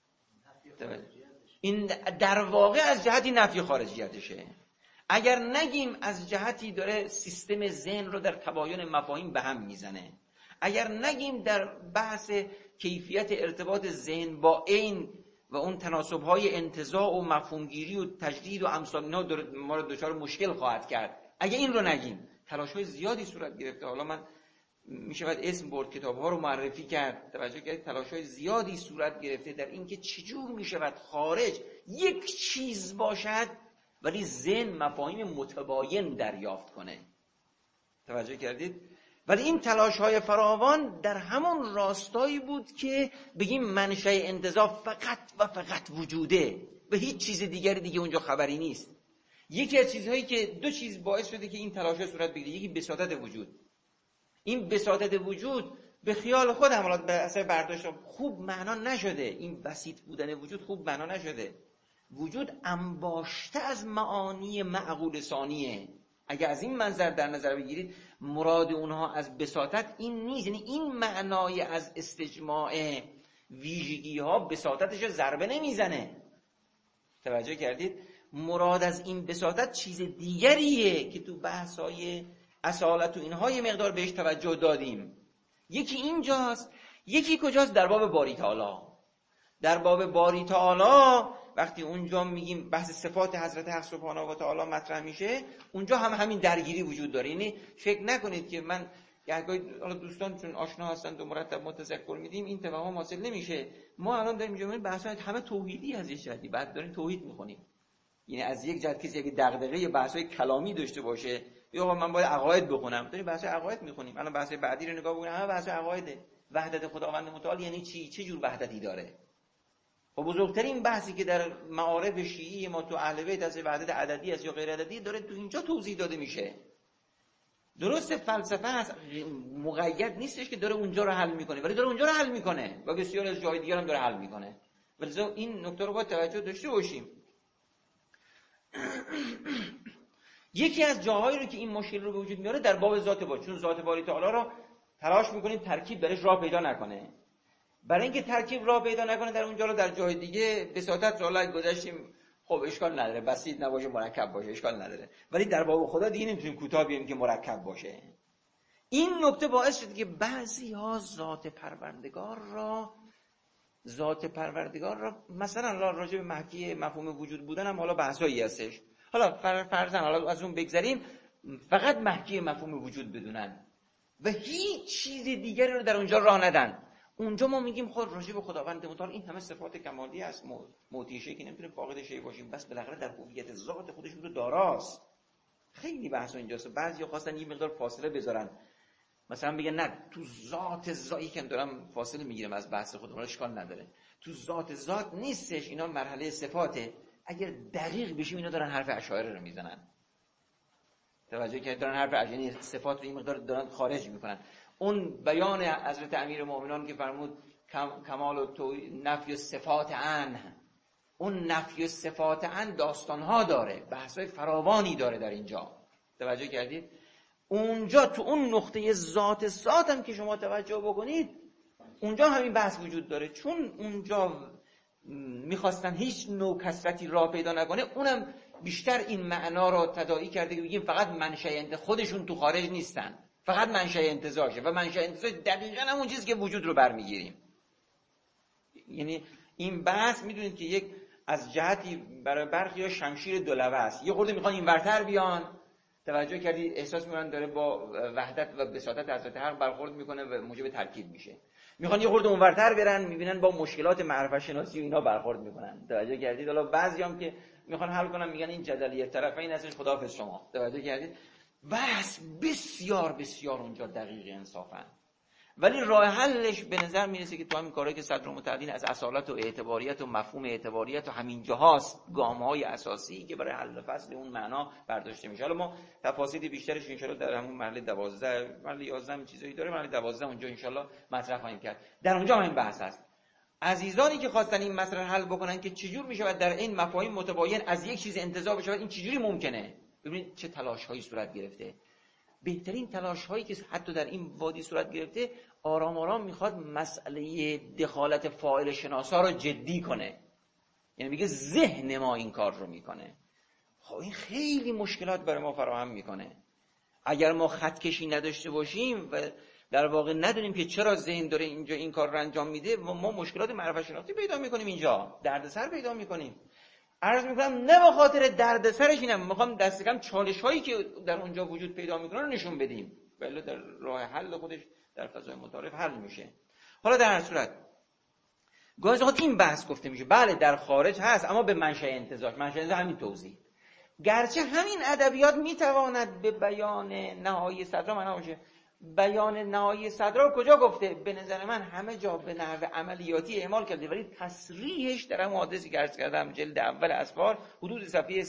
این در واقع از جهتی نفی خارجیتشه. اگر نگیم از جهتی داره سیستم ذهن رو در تباین مفاهیم به هم میزنه، اگر نگیم در بحث کیفیت ارتباط ذهن با عین و اون تناسب‌های انتزاع و مفهومگیری و تجدید و امثال اینا ما رو دچار مشکل خواهد کرد. اگر این رو نگیم، تلاش‌های زیادی صورت گرفته. حالا من میشود اسم برد، کتاب‌ها رو معرفی کرد، توجه کرد، تلاش‌های زیادی صورت گرفته در اینکه چجور میشود خارج یک چیز باشد ولی ذهن مفاهیم متباین دریافت کنه. توجه کردید؟ ولی این تلاش‌های فراوان در همون راستایی بود که بگیم منشأ انتزاع فقط و فقط وجوده و هیچ چیز دیگه اونجا خبری نیست. یکی از چیزهایی که دو چیز باعث شده که این تلاش‌ها صورت بگیره، یکی بساطت وجود. این بساطت وجود به خیال خودم حالا به اثر برداشت خوب معنا نشده، این بسیط بودن وجود خوب معنا نشده. وجود انباشته از معانی معقول ثانیه. اگه از این منظر در نظر بگیرید، مراد اونها از بساطت این نیست، یعنی این معنای از استجماع ویژگی ها بساطتش ضربه نمیزنه. توجه کردید؟ مراد از این بساطت چیز دیگریه که تو بحث‌های اصالت و اینها یه مقدار بهش توجه دادیم. یکی اینجاست، یکی کجاست؟ در باب باری تعالی. در باب باری تعالی وقتی اونجا میگیم بحث صفات حضرت حق سبحانه و تعالی مطرح میشه، اونجا هم همین درگیری وجود داره. یعنی فکر نکنید که من گاهی حالا دوستان چون آشنا هستند و مرتب متذکر میدیم این توهم حاصل نمیشه. ما الان داریم اینجا میبینیم بحث‌های همه توحیدی از یه جهتی، بعد داریم توحید میخونیم. یعنی از یک جهت کسی اگه دغدغه بحث‌های کلامی داشته باشه یا من باید عقاید بخونم، داریم بحث‌های عقاید میخونیم. الان بحث بعدی رو نگاه بکنیم، همه بحث‌های عقایده. وحدت خداوند متعال یعنی چی؟ چه جور وحدتی داره؟ و بزرگترین بحثی که در معارف شیعی ما تو اهل بیت از وحدت عددی است یا غیر عددی داره تو اینجا توضیح داده میشه. درست فلسفه هست، مقید نیستش که داره اونجا رو حل میکنه، ولی داره اونجا رو حل میکنه و بسیار از جای دیگر هم داره حل میکنه. ولی این نکته رو باید توجه داشته باشیم. یکی از جاهایی رو که این مشکل رو به وجود میاره در باب ذات باری، چون ذات باری تعالی رو تلاش میکنیم ترکیب درش راه پیدا نکنه. برای اینکه ترکیب راه پیدا نکنه در اونجا رو در جای دیگه بساطت رو گذاشتیم. خب اشکال نداره، بسیط نباشه مرکب باشه اشکال نداره، ولی در باب خدا دیگه نمیتونیم کوتاه بیایم که مرکب باشه. این نکته باعث شد که بعضی‌ها ذات پروردگار را مثلا راجع به محکی مفهوم وجود بودن هم حالا بحثایی هستش، حالا فرضاً حالا از اون بگذریم، فقط محکی مفهوم وجود بدونن و هیچ چیز دیگری رو در اونجا راه ندن. اونجا ما میگیم خود راجع به خداوند متعال این همه صفات کمالی است، موتیشه که نمیتونه فاقد شی باشیم، بس بالاخره در هویت ذات خودش رو داراست. خیلی بحث اینجاست. بعضیا خواستن یه مقدار فاصله بذارن، مثلا بگن نه تو ذاتی که دارم فاصله میگیرم از بحث خودم، اشکال نداره، تو ذات نیستش، اینا مرحله صفاته. اگر دقیق بشیم اینا دارن حرف اشاعره رو میزنن. توجه که دارن حرف اشاعره، صفات رو این مقدار دارن خارج میکنن. اون بیان حضرت امیرالمومنین که فرمود کمال و نفی صفات عنه، اون نفی صفات عنه داستانها داره، بحثای فراوانی داره در اینجا. توجه کردید؟ اونجا تو اون نقطه ذات هم که شما توجه بکنید اونجا همین بحث وجود داره، چون اونجا میخواستن هیچ نوع کثرتی راه پیدا نکنه. اونم بیشتر این معنا رو تداعی کرده که بگیم فقط منشأ خودشون تو خارج نیستن، فقط منشأ انتزاعشه و منشأ انتزاع دقیقاً همون چیزی که وجود رو برمیگیریم. یعنی این بحث میدونید که یک از جهتی برای برخی‌ها شمشیر دولبه است. یه خورده میخوان این ورتر بیان، توجه کردید، احساس میکنن داره با وحدت و بساطت حضرت حق برخورد میکنه و موجب ترکیب میشه. میخوان یه خورده اونورتر برن، میبینن با مشکلات معرفت شناسی و اینا برخورد میکنن. توجه کردید؟ حالا بعضیام که میخوان حل کنن میگن این جدلیه طرفین هستش، خداحافظ شما. توجه کردید؟ بس بسیار بسیار اونجا دقیق انصافا، ولی راه حلش به نظر میرسه که تو همین کارهایی که صدرالمتعدین از اصالت و اعتباریت و مفهوم اعتباریت و همین جاهاست، گام‌های اساسی که برای حل فصل اون معنا برداشته میشه. حالا ما تفاصیل بیشترش ان شاءالله در همون مرحله 12 مرحله 11 چیزایی داره، مرحله 12 اونجا ان شاءالله مطرح خواهیم کرد. در اونجا همین بحث هست. عزیزانی که خواستن این مسئله حل بکنن که چجور میشه در این مفاهیم متباین از یک چیز انتزاع بشه، این چجوری ممکنه؟ ببینید چه تلاش‌هایی صورت گرفته. بهترین تلاش‌هایی که حتی در این وادی صورت گرفته، آرام آرام میخواد مسئله دخالت فاعل شناسا رو جدی کنه. یعنی میگه ذهن ما این کار رو میکنه. خب این خیلی مشکلات برای ما فراهم میکنه. اگر ما خط کشی نداشته باشیم و در واقع ندونیم که چرا ذهن داره اینجا این کار رو انجام میده، ما مشکلات معرفت شناسی پیدا میکنیم، اینجا دردسر پیدا میکنیم. عرض میکنم نه به خاطر دردسرش اینم، میخوام دست کم چالش هایی که در اونجا وجود پیدا میکنه رو نشون بدیم، ولی در راه حل خودش در فضای متعارف حل میشه. حالا در هر صورت گاهی اوقات این بحث گفته میشه بله در خارج هست، اما به منشأ انتزاع همین توضیح. گرچه همین ادبیات میتواند به بیان نهایی صدرا معنا باشه. بیان نهایی صدرا کجا گفته؟ به نظر من همه جا به نحو عملیاتی اعمال کرده، ولی تصریحش در هم حادثی که عرض کردم جلد اول اسفار حدود صفحه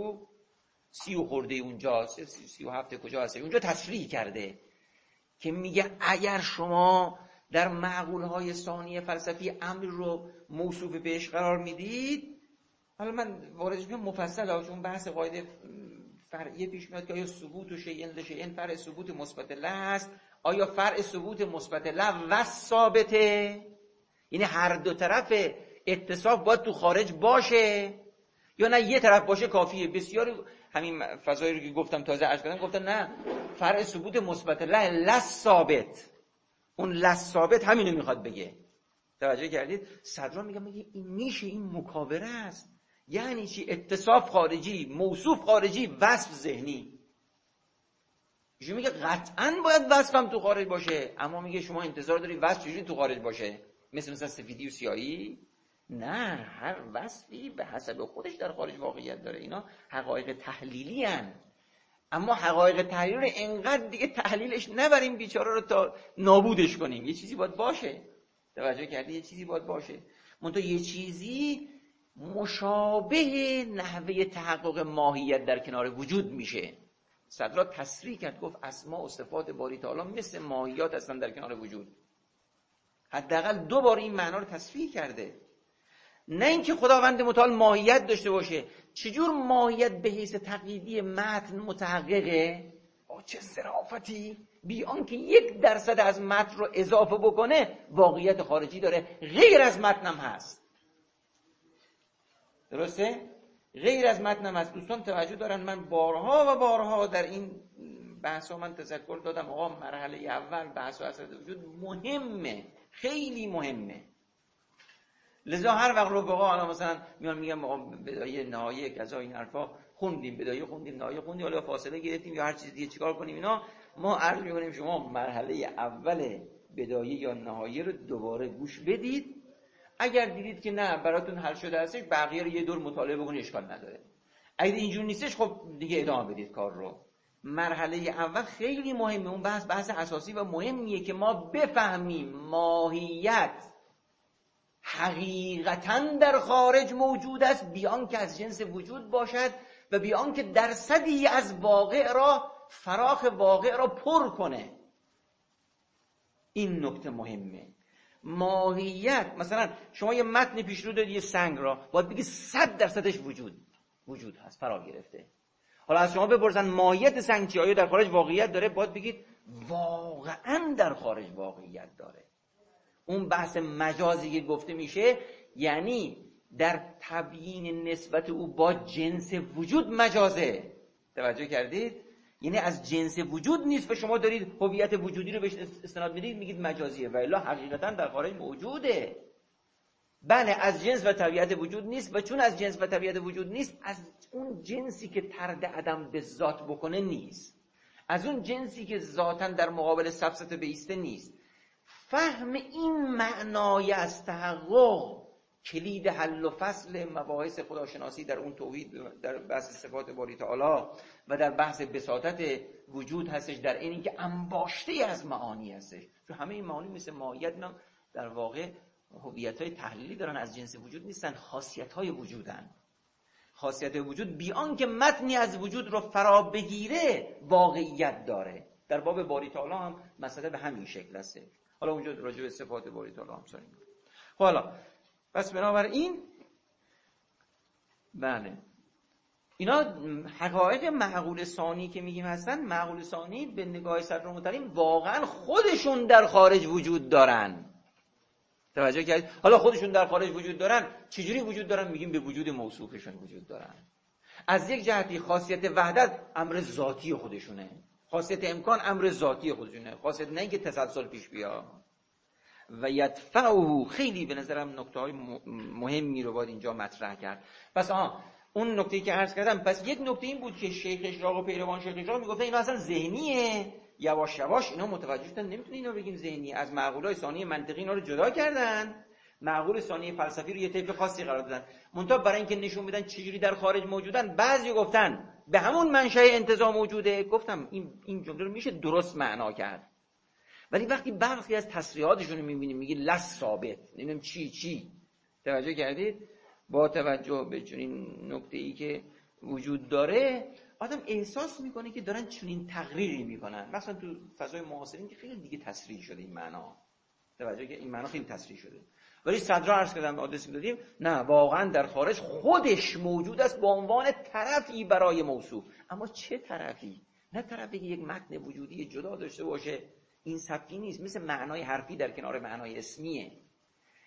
330 خورده اونجا 37 کجا هست، اونجا تصریح کرده که میگه اگر شما در معقولهای ثانی فلسفی امر رو موصوف بهش قرار میدید، حالا من واردش میام مفصل چون بحث قاعده فرعیه پیش میاد که آیا ثبوت و شیء لشیء فرع ثبوت مثبت له است، آیا فرع ثبوت مثبت له و ثابته، یعنی هر دو طرف اتصاف باید تو خارج باشه، یا نه یه طرف باشه کافیه. بسیاری همین فضایی رو که گفتم تازه عرض کردم گفتن نه فرع ثبوت مثبت لس ثابت. اون لس ثابت همینو میخواد بگه. توجه کردید؟ صدرا میگه این میشه، این مکاوره است. یعنی چی؟ اتصاف خارجی، موصوف خارجی، وصف ذهنی. ایشون میگه قطعاً باید وصفم تو خارج باشه، اما میگه شما انتظار داری وصف چجوری تو خارج باشه؟ مثلا سفیدی و سیاهی؟ نه، هر وصفی به حسب خودش در خارج واقعیت داره. اینا حقایق تحلیلی هن. اما حقایق تحلیلی رو انقدر دیگه تحلیلش نبریم بیچاره رو تا نابودش کنیم. یه چیزی باید باشه. توجه کردی؟ یه چیزی باید باشه. منتها یه چیزی مشابه نحوه تحقق ماهیت در کنار وجود میشه. صدرا تصریح کرد، گفت اسماء و صفات باری تعالی مثل ماهیات هستن در کنار وجود. حداقل 2 بار این معنا رو تصریح کرده. نه اینکه خداوند متعال ماهیت داشته باشه. چجور ماهیت به حیث تقییدی متن متحققه؟ چه صرافتی! بی آنکه 1% از متن رو اضافه بکنه واقعیت خارجی داره، غیر از متن هم هست. درسته؟ غیر از متن هم هست. دوستان توجه دارن، من بارها و بارها در این بحثا من تذکر دادم آقا مرحله اول بحث و اساس وجود مهمه، خیلی مهمه. لذا هر وقت رفقا حالا مثلا میان میگم آقا بدایه نهایه کذا این حرفا خوندیم، بدایه خوندیم، نهایه خوندیم، حالا فاصله گرفتیم یا هر چیز دیگه چیکار کنیم، اینا ما عرض می‌کنیم شما مرحله اول بدایه یا نهایه رو دوباره گوش بدید. اگر دیدید که نه براتون حل شده هستش، بقیه رو یه دور مطالعه بکنید، اشکال نداره. اگه اینجور نیستش خب دیگه ادامه بدید کار رو. مرحله اول خیلی مهمه. اون بحث اساسی و مهمیه که ما بفهمیم ماهیت حقیقتاً در خارج موجود است، بیان که از جنس وجود باشد و بیان که درصدی از واقع را، فراخ واقع را پر کنه. این نکته مهمه. ماهیت، مثلا شما یه متن پیش رو دارید، یه سنگ را باید بگید 100%ش وجود هست، فرا گرفته. حالا از شما بپرسن ماهیت سنگ چیه، آیا در خارج واقعیت داره؟ باید بگید واقعاً در خارج واقعیت داره. اون بحث مجازی که گفته میشه یعنی در تبیین نسبت او با جنس وجود مجازه. توجه کردید؟ یعنی از جنس وجود نیست و شما دارید هویت وجودی رو بهش استناد میدید میگید مجازیه، و الا حقیقتا در خارج موجوده. بله از جنس و طبیعت وجود نیست، و چون از جنس و طبیعت وجود نیست، از اون جنسی که طرد عدم به ذات بکنه نیست، از اون جنسی که ذاتاً در مقابل سبسط بیسته نیست. فهم این معنای از تحقق کلید حل و فصل مباحث خداشناسی در اون توحید، در بحث صفات باری تعالی و در بحث بساطت وجود هستش، در اینی که انباشته از معانی هستش. چون همه این معانی مثل ماهیت اینا در واقع هویت‌های تحلیلی دارن، از جنس وجود نیستن، خاصیت‌های وجودن. خاصیت وجود بیان که متنی از وجود رو فرا بگیره واقعیت داره. در باب باری تعالی هم مسئله به همین شکل است. حالا اونجا راجع به صفات باری تعالی هم صحبت می‌کنیم. حالا پس بنابراین بله اینا حقایق معقول ثانی که میگیم هستن، معقول ثانی به نگاه صدر محترم واقعا خودشون در خارج وجود دارن. توجه کردید؟ حالا خودشون در خارج وجود دارن، چجوری وجود دارن؟ میگیم به وجود موصوفشون وجود دارن. از یک جهتی خاصیت وحدت امر ذاتی خودشونه، خاصیت امکان امر ذاتی خودشونه، خاصیت نه اینکه تسلسل پیش بیاد. و یدفعه، خیلی به نظرم نکته‌های مهمی رو باید اینجا مطرح کرد. پس اون نکته‌ای که عرض کردم، پس یک نکته این بود که شیخ اشراق و پیروان شیخ اشراق میگفتن اینا اصلا ذهنیه. یواش یواش اینا متوجه شدن نمیتونه اینا بگیم ذهنی، از معقولای ثانی منطقی اینا رو جدا کردن، معقول ثانی فلسفی رو یه طیف خاصی قرار دادن. منتها برای اینکه نشون بدن چجوری در خارج موجودن، بعضی گفتن به همون منشأ انتزاع موجوده. گفتم این جمله رو میشه درست معنا کرد، ولی وقتی برخی از تصریحاتشون رو میبینیم میگه لس ثابت، نمیدونم چی. توجه کردید؟ با توجه به چنین نکته‌ای که وجود داره آدم احساس میکنه که دارن چنین تقریری میکنن. مثلا تو فضای معاصرین که خیلی دیگه تصریح شده این معنا. توجه که این معنا خیلی تصریح شده، ولی صدرا عرض کردم آدرس دادیم نه، واقعا در خارج خودش موجود است به عنوان طرفی برای موصوف. اما چه طرفی؟ نه طرفی که یک متن وجودی جدا داشته باشه، این سبکی نیست، مثل معنای حرفی در کنار معنای اسمیه.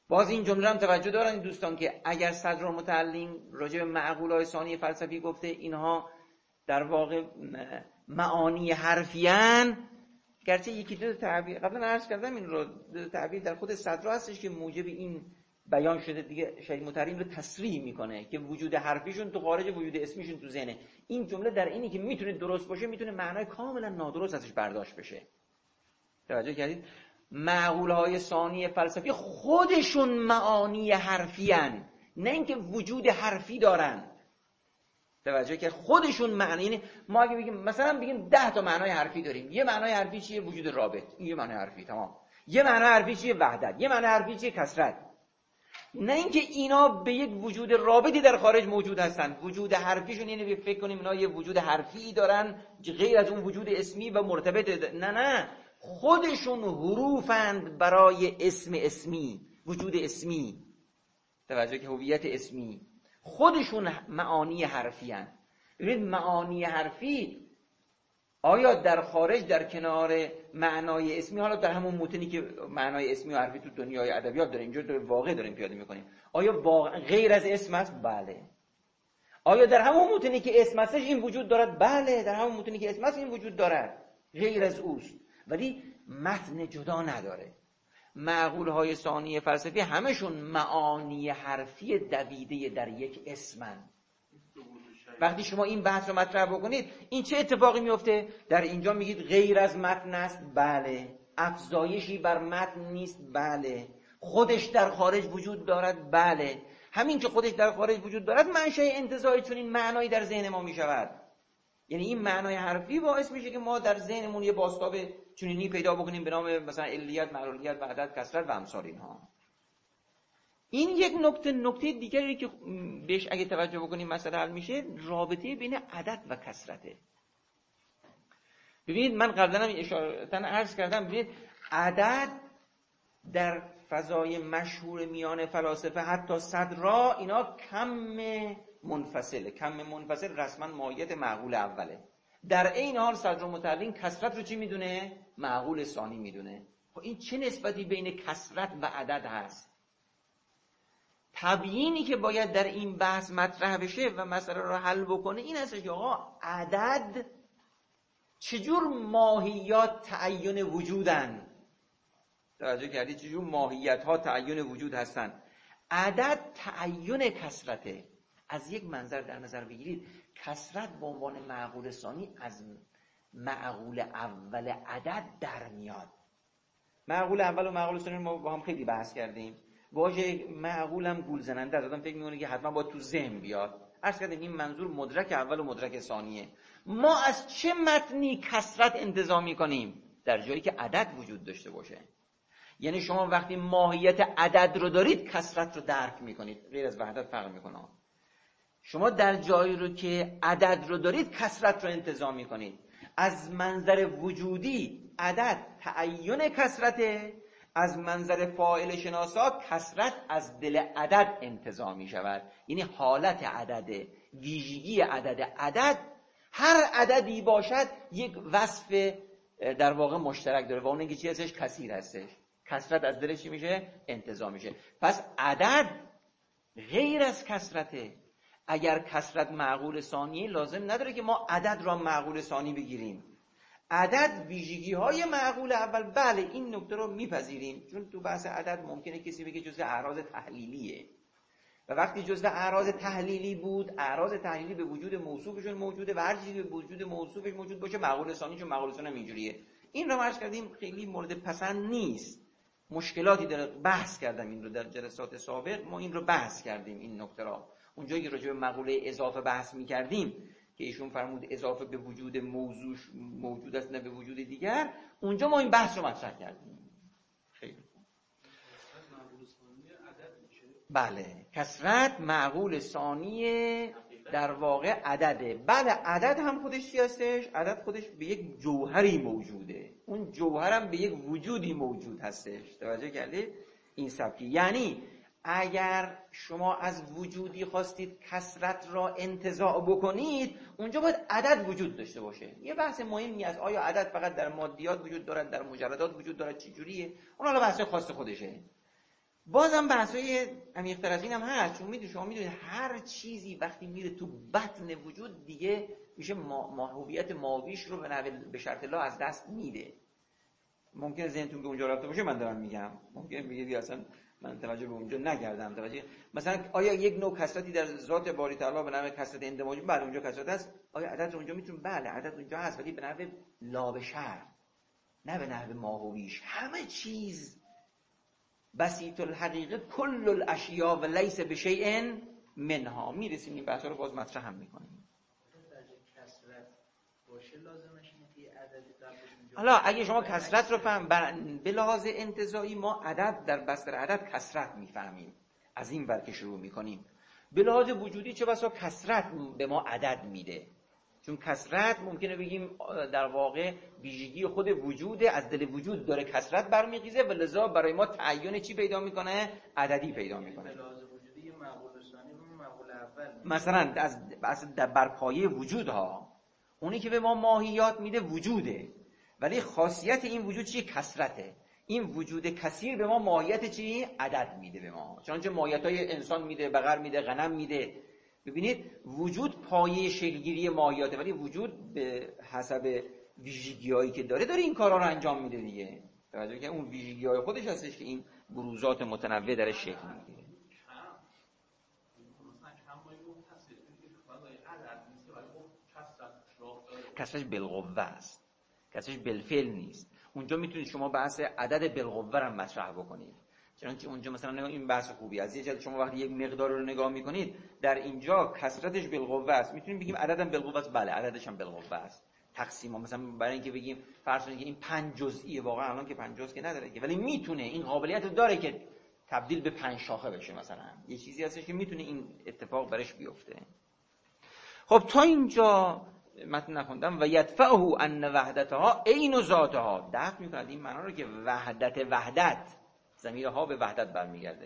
باز این جمله هم توجه دارن دوستان که اگر صدرالمتعلم راجع به معقوله‌های ثانی فلسفی گفته اینها در واقع معانی حرفیان، گرچه یکی دو تعبیر قبلا عرض کردم این رو، دو تعبیر در خود صدر هستش که موجب این بیان شده دیگه، شیخ متحریم رو تصریح میکنه که وجود حرفیشون تو خارج، وجود اسمیشون تو ذهنه. این جمله در اینی که میتونه درست باشه، میتونه معنای کاملا نادرست ازش برداشت بشه. توجه کردید؟ معقوله‌های ثانی فلسفی خودشون معانی حرفیان، نه اینکه وجود حرفی دارن. توجه که خودشون معنی، یعنی ما اگه بگیم مثلا بگیم 10 تا معنای حرفی داریم، یه معنای حرفی چیه؟ وجود رابط، این یه معنای حرفی، تمام. یه معنای حرفی چیه؟ وحدت. یه معنای حرفی چیه؟ کثرت. نه اینکه اینا به یک وجود رابطی در خارج موجود هستن. وجود حرفیشون اینه فکر کنیم اینا یه وجود حرفی دارن غیر از اون وجود اسمی و مرتبط. نه، خودشون حروفند برای اسم اسمی، وجود اسمی. توجه که هویت اسمی خودشون معانی حرفی هستند. ببینید معانی حرفی آیا در خارج در کنار معنای اسمی، حالا در همون متنی که معنای اسمی و حرفی تو دنیای ادبیات داره، اینجور در واقع داریم پیاده میکنیم، آیا غیر از اسم است؟ بله. آیا در همون متنی که اسم هستش این وجود دارد؟ بله، در همون متنی که اسم هست این وجود دارد، غیر از اوست، ولی متن جدا نداره. معقوله‌های ثانی فلسفی همشون معانی حرفی دویده در یک اسمن. وقتی شما این بحث رو مطرح بکنید، این چه اتفاقی میفته؟ در اینجا میگید غیر از متن است، بله. افزایشی بر متن نیست، بله. خودش در خارج وجود دارد، بله. همین که خودش در خارج وجود دارد منشأ انتزاعی چنین معنایی در ذهن ما میشود. یعنی این معنای حرفی باعث میشه که ما در ذهنمون یه بازتاب چنینی پیدا بکنیم به نام مثلا علیت، معلولیت، وحدت، کثرت و امثال اینها. این یک نکته دیگری که بهش اگه توجه بکنیم مسئله حل میشه، رابطه بین عدد و کثرته. ببینید من قبلا هم اشارتا عرض کردم، ببینید عدد در فضای مشهور میان فلاسفه حتی صدرا اینا کم منفصل رسما ماهیت معقول اوله. در این حال صدرالمتعلم کثرت رو چی میدونه؟ معقول ثانی میدونه. خب این چه نسبتی بین کثرت و عدد هست؟ تبیینی که باید در این بحث مطرح بشه و مسئله رو حل بکنه این هست که آقا عدد چجور ماهیات تعین وجودن؟ توجه کردید چجور ماهیت ها تعین وجود هستن؟ عدد تعین کثرته. از یک منظر در نظر بگیرید، کثرت به عنوان معقول ثانی از معقول اول عدد در میاد. معقول اول و معقول ثانی ما با هم خیلی بحث کردیم. واژه معقول هم گول زننده است. آدم فکر می‌کنه که حتما باید تو ذهن بیاد. عرض کردیم این منظور مدرک اول و مدرک ثانیه. ما از چه متنی کثرت انتزاع می‌کنیم؟ در جایی که عدد وجود داشته باشه. یعنی شما وقتی ماهیت عدد رو دارید کثرت رو درک می‌کنید. غیر از وحدت فرق می‌کنه. شما در جایی رو که عدد رو دارید کثرت رو انتزاع می‌کنید. از منظر وجودی عدد تعین کثرته، از منظر فاعل شناسا کثرت از دل عدد انتزاع می شود. یعنی حالت عدد، ویژگی عدد هر عددی باشد یک وصف در واقع مشترک داره و اون اینکه چی هستش؟ کثیر هستش. کثرت از دلش چی میشه؟ انتزاع میشه. پس عدد غیر از کثرته. اگر کثرت معقول ثانیه لازم نداره که ما عدد را معقول ثانی بگیریم. عدد ویژگی های معقول اول، بله این نکته رو میپذیریم، چون تو بحث عدد ممکنه کسی بگه جزء اعراض تحلیلیه و وقتی جزء اعراض تحلیلی بود، اعراض تحلیلی به وجود موصوفشون موجوده و هر چیزی به وجود موصوفش موجود باشه معقول ثانی، چون معقول ثانی هم اینجوریه. این رو عرض کردیم خیلی مورد پسند نیست، مشکلاتی داره. بحث کردم این رو در جلسات سابق، ما این رو بحث کردیم این نکته را. اونجایی که راجع به مقوله اضافه بحث می‌کردیم که ایشون فرمود اضافه به وجود موضوع موجود است نه به وجود دیگر، اونجا ما این بحث رو مطرح کردیم. خیلی بله، کثرت معقول ثانی در واقع عدده. بله عدد هم خودش چی هستش؟ عدد خودش به یک جوهری موجوده، اون جوهر هم به یک وجودی موجود هستش. توجه کردید این سبکی؟ یعنی اگر شما از وجودی خواستید کثرت را انتزاع بکنید، اونجا باید عدد وجود داشته باشه. یه بحث مهمی است، آیا عدد فقط در مادیات وجود دارد، در مجردات وجود دارد، چه جوریه؟ اون حالا بحث خاص خودشه. بازم بحثای عمیق‌تر از این هم هست، چون شما میدونید هر چیزی وقتی میره تو بطن وجود دیگه میشه هویت ماویش رو به شرط الله از دست میده. ممکنه ذهنتون به اونجا رفته باشه، من دارم میگم، ممکنه بگید اصلا من توجه به اونجا نکردم. توجه مثلا آیا یک نوع کثرتی در ذات باری تعالی به نام کثرت اندماجی، بله اونجا کثرت هست، آیا عدد اونجا میتونه، بله عدد اونجا هست، ولی به نحو لا بشر، نه به نحو ماهویش. همه چیز بسیط الحقیقه کل الاشیاء و لیس بشیء منها. میرسیم این بحثا رو باز مطرح هم میکنیم. حالا اگه شما کثرت رو فهم به لحاظ انتزاعی، ما عدد در بستر عدد کثرت میفهمیم، از این ور که شروع میکنیم. به لحاظ وجودی چه بسا کثرت به ما عدد میده، چون کثرت ممکنه بگیم در واقع ویژگی خود وجوده، از دل وجود داره کثرت برمیخیزه و لذا برای ما تعین چی پیدا میکنه؟ عددی پیدا میکنه. مثلا از بر پایه وجودها، اونی که به ما ماهیات میده وجوده، ولی خاصیت این وجود چیه؟ کثرته. این وجود کثیر به ما ماهیت چی؟ عدد میده به ما، چنانچه ماهیت‌های انسان میده، بقر میده، غنم میده. ببینید وجود پایه شکلگیری ماهیاته، ولی وجود به حسب ویژگی‌هایی که داره این کارا رو انجام میده دیگه. توجه که اون ویژگی‌های خودش هستش که این بروزات متنوع در شکل میگیره. کسرش بالقوه است، کسرش بالفعل نیست. اونجا میتونید شما بحث عدد بالقوه رو مطرح بکنید، چنانچه اونجا مثلا این بحث خوبی از یه جهت شما وقتی یک مقدار رو نگاه میکنید در اینجا کسرتش بالقوه است، میتونید بگیم عددم بالقوه است، بله عددش هم بالقوه است. تقسیم مثلا برای اینکه بگیم فرض کنید که این 5 جزئیه، واقعا الان که 5 جزء که نداره که، ولی میتونه این قابلیت رو داره که تبدیل به 5 شاخه بشه. مثلا یه چیزی هستش که میتونه این اتفاق برش بیفته. خب تا اینجا متن نخوندم و یدفعه ان وحدتها عین ذاتها، دفع میکنه این معنا رو که وحدت ضمیرها به وحدت برمیگرده،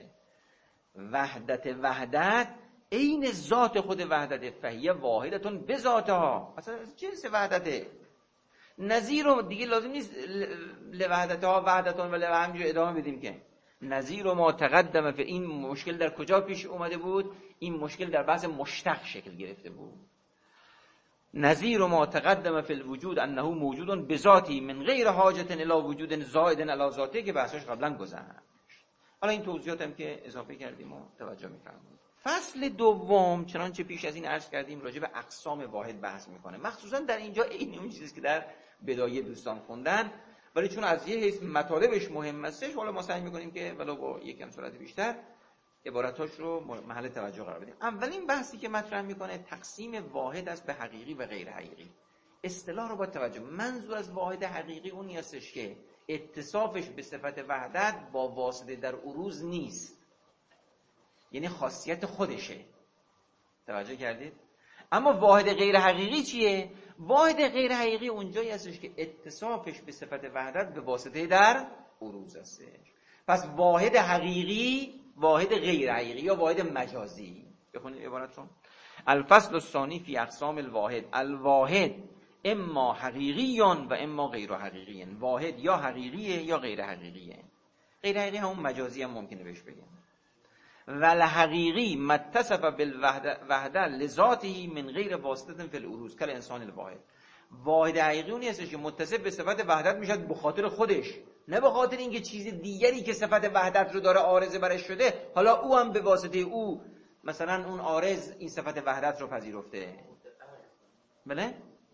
وحدت عین ذات خود وحدت، فهیه واحدتون به ذاتها، اصلا جنس وحدته. نظیر رو دیگه لازم نیست لوحدتها وحدتون ولی همینجور ادامه بدیم که نظیر ما تقدم. فی این مشکل در کجا پیش اومده بود؟ این مشکل در بحث مشتق شکل گرفته بود. نظیر ما تقدم فی الوجود انه موجود بذاتی من غیر حاجت الی وجود زائد علی ذاته، که بحثش قبلا گذشت. حالا این توضیحات هم که اضافه کردیم و توجه می‌فرمایید. فصل دوم چنانچه پیش از این عرض کردیم راجع به اقسام واحد بحث میکنه، مخصوصا در اینجا این اون چیزی که در بدایه دوستان خوندن، ولی چون از یه حیث مطالبش مهم هستش، حالا ما سعی میکنیم که ولو با یکم سرعت بیشتر عباراتاش رو محل توجه قرار بدیم. اولین بحثی که مطرح میکنه تقسیم واحد است به حقیقی و غیر حقیقی. اصطلاح رو با توجه، منظور از واحد حقیقی اونی هستش که اتصافش به صفت وحدت با واسطه در عروض نیست، یعنی خاصیت خودشه. توجه کردید؟ اما واحد غیر حقیقی چیه؟ واحد غیر حقیقی اونجایی هستش که اتصافش به صفت وحدت به واسطه در عروض هستش. پس واحد حقیقی، واحد غیر حقیقی یا واحد مجازی. بخونید عبارتون. الفصل الثانی فی اقسام الواحد. الواحد اما حقیقی و اما غیر حقیقی. واحد یا حقیقیه یا غیر حقیقیه. غیر حقیقی همون مجازی هم ممکنه بهش بگیم. ول حقیقی متصف بالوحده لذاته من غیر واسطه فی العروض کل انسان الواحد. واحد حقیقی اونی هستش که متصف به صفت وحدت میشد به خاطر خودش، نه به خاطر اینکه چیز دیگری که صفت وحدت رو داره عارضه برش شده، حالا او هم به واسطه او مثلا اون عارض این صفت وحدت رو پذیرفته. بله؟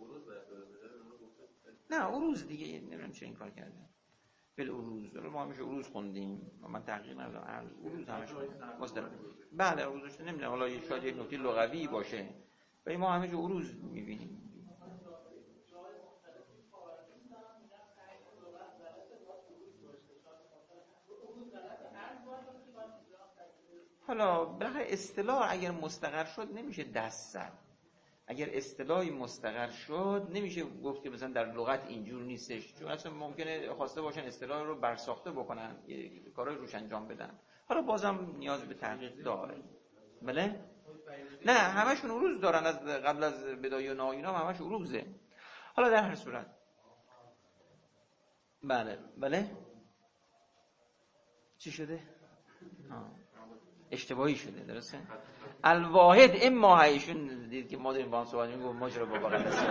نه عروض دیگه نمیدونم چه این کار کرده. بالعروض ما همیشه عروض خوندیم، من تحقیق ندارم، عروض همیشه مصدر. بله عروضش نمیدونم، حالا شاید یک نکته لغوی باشه ولی ما همیشه عروض میبینیم. حالا بالاخره اصطلاح اگر مستقر شد نمیشه دست زد. اگر اصطلاحی مستقر شد نمیشه گفت که مثلا در لغت اینجور نیستش، چون اصلا ممکنه خواسته باشن اصطلاح رو برساخته بکنن، کارهای روش انجام بدن. حالا بازم نیاز به تحقیق داره. بله؟ نه همشون عروض دارن، از قبل از بدایه و نهایینا همش عروضه. حالا در هر صورت بله چی شده؟ اشتباهی شده، درسته؟ الواحد اما ایشون دید که ما داریم با هم صحبت می‌کنیم ماجرا با بغل دست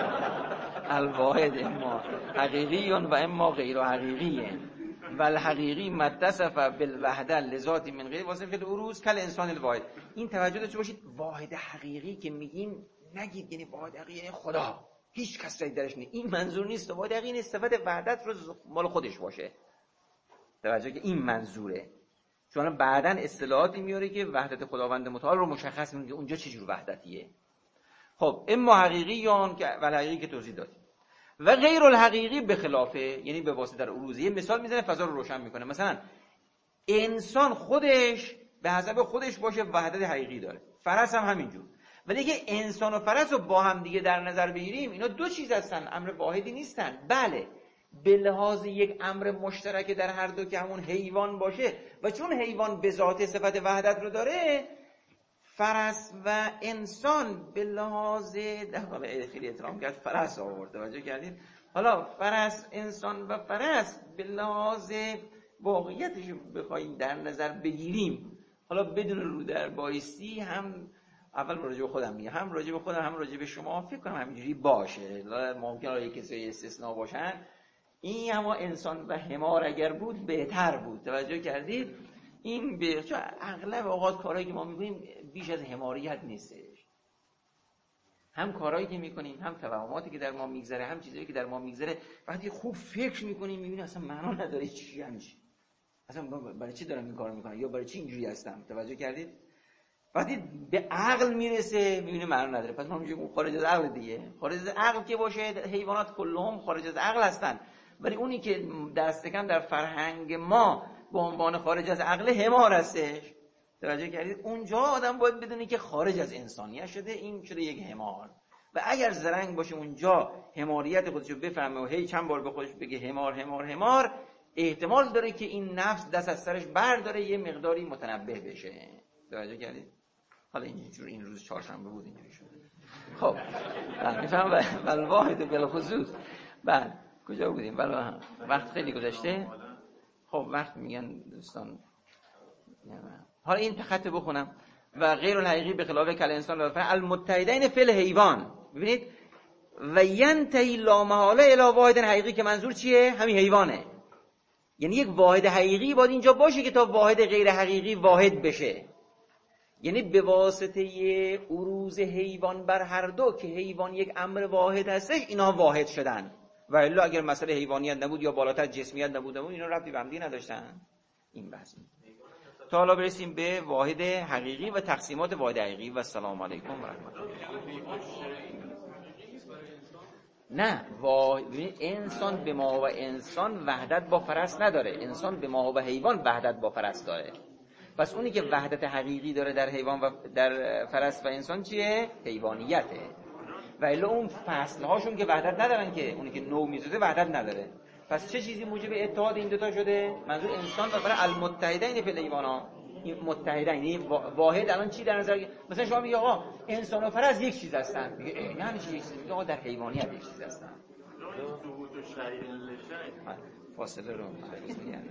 الواحد اما حقیقی و اما غیر حقیقی و الحقیقی متصف بالوحده لذات من غیر واسف العروض کل انسان الواحد. این توجه داشته باشید، واحد حقیقی که میگیم نگید یعنی واحد حقیقی یعنی خدا، هیچ کس درش نیست، این منظور نیست. واحد حقیقی این صفت وحدت رو مال خودش باشه، توجه که این منظوره. چون بعداً اصطلاحاتی میاره که وحدت خداوند متعال رو مشخص میکنه که اونجا چه جور وحدتیه. خب اما حقیقی یا و حقیقی که توضیح دادیم و غیر الحقیقی به خلافه، یعنی به واسطه در عروض. یه مثال میزنه فضا رو روشن میکنه. مثلا انسان خودش به حسب خودش باشه وحدت حقیقی داره، فرس هم همینجور. ولی اگه انسان و فرس رو با هم دیگه در نظر بگیریم اینا دو چیز هستن، امر واحدی نیستن. بله به لحاظ یک امر مشترک در هر دو که همون حیوان باشه و چون حیوان به ذات صفت وحدت رو داره، فرس و انسان به لحاظ حالا خیلی احترام کرد فرس آورد، توجه کردید؟ حالا فرس، انسان و فرس به لحاظ واقعیتش بخوایم در نظر بگیریم، حالا بدون رو در بایستی، هم اول راجع به خودم میگم، هم راجع به خودم هم راجع به شما فکر کنم همینجوری باشه. ممکنه یک کسی استثناء باشن. این اما انسان و حمار اگر بود بهتر بود، توجه کردید؟ این به چون اغلب اوقات کارهایی که ما میکنیم بیش از حماریت نیستش، هم کارهایی که میکنیم، هم توهماتی که در ما میگذره، هم چیزایی که در ما میگذره، وقتی خوب فکر میکنیم میبینیم اصلا معنا نداره چی همیشه، اصلا برای چی دارم این کارو میکنم یا برای چی اینجوری هستم، توجه کردید؟ وقتی به عقل میرسه میبینه معنا نداره. پس ما میگیم خارج از عقل دیگه. خارج از عقل که باشه حیوانات کلهم خارج از عقل هستن، ولی اونی که دست کم در فرهنگ ما به عنوان خارج از عقل حمار هستش، توجه کردید؟ اونجا آدم باید بدونه که خارج از انسانیت شده، این شده یک حمار. و اگر زرنگ باشه اونجا حماریت خودشو بفهمه و هی چند بار به خودش بگه حمار حمار حمار، احتمال داره که این نفس دست از سرش برداره، یه مقداری متنبه بشه. توجه کردید؟ حالا اینجور این روز چهارشنبه بود اینجوری شده. خب میفهم والواحد بالخصوص. بعد کجا بودیم؟ وقت خیلی گذشته. خب وقت میگن دوستان. حالا این خط بخونم. و غیر الحقیقی به خلاف کل انسان المتحدین فی الحیوان. ببینید و ینتهی لا محاله الی واحد حقیقی، که منظور چیه؟ همین حیوانه. یعنی یک واحد حقیقی باید اینجا باشه که تا واحد غیر حقیقی واحد بشه. یعنی به واسطه عروض حیوان بر هر دو که حیوان یک امر واحد هستش، اینا واحد شدن. و الا اگر مسئله حیوانیت نبود یا بالاتر جسمیت نبود اینا ربطی به هم دیگه نداشتن. این بحث. تا حالا برسیم به واحد حقیقی و تقسیمات واحد حقیقی. و السلام علیکم و رحمت الله. نه انسان به ما و انسان وحدت با فرس نداره، انسان به ما و حیوان وحدت با فرس داره. پس اونی که وحدت حقیقی داره در حیوان و در فرس و انسان چیه؟ حیوانیته. و الا اون فصلهاشون که وحدت ندارن، که اونی که نو میزوده وحدت نداره. پس چه چیزی موجب اتحاد این دوتا شده؟ منظور انسان و برای المتحدین فی الحیوان. این متحدین یعنی واحد. الان چی در نظر مثلا شما میگی آقا انسان و فرس یک چیز هستن، میگه یعنی چی یک چیز؟ میگه آقا در حیوانیت یک چیز هستن. فاصله رو میگن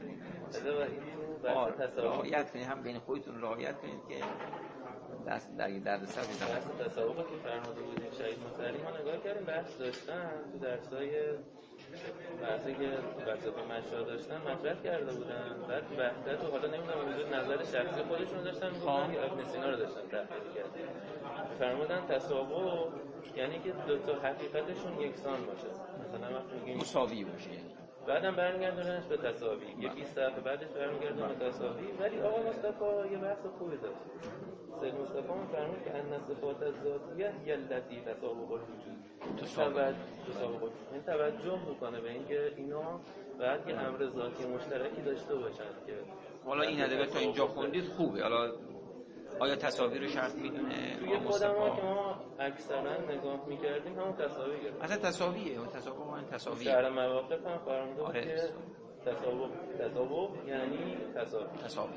رعایت کنید، هم بین خودتون رعایت کنید که دست در سر بزنید. تصاوبی که فرموده بودیم شهید مطلعی ما نگاه کردیم بحث داشتن تو درسای بحثی که فلسفه مشاهده داشتن مطرح کرده بودن. بعد وحدت و حالا نمیدونم وجود نظر شخصی خودشون داشتن میگفتن که ابن سینا رو داشتن تحقیق کردن. فرمودن تصاوب یعنی که دو تا حقیقتشون یکسان باشه، مثلا وقتی میگیم مساوی باشه، بعدم برمیگردوننش به تساوی. یکی صفحه بعدش برمیگردونه به تساوی. ولی آقا مصطفی یه بحث خوبی داشت. سید مصطفی فرمود که ان صفات الذاتیه هی التي تساوق الوجود. این توجه میکنه به اینکه اینا باید یه امر ذاتی مشترکی داشته باشن که حالا این ادبیات تا اینجا خوندید خوبه. حالا آیا تساوی رو شرط میدونه؟ توی خودمون که ما اکثرا نگاه میکردیم همون تساوی گرفت. اصلا تساویه، اون تساویه. شهر مواقف هم فرموده بود که تساوی یعنی تساوی.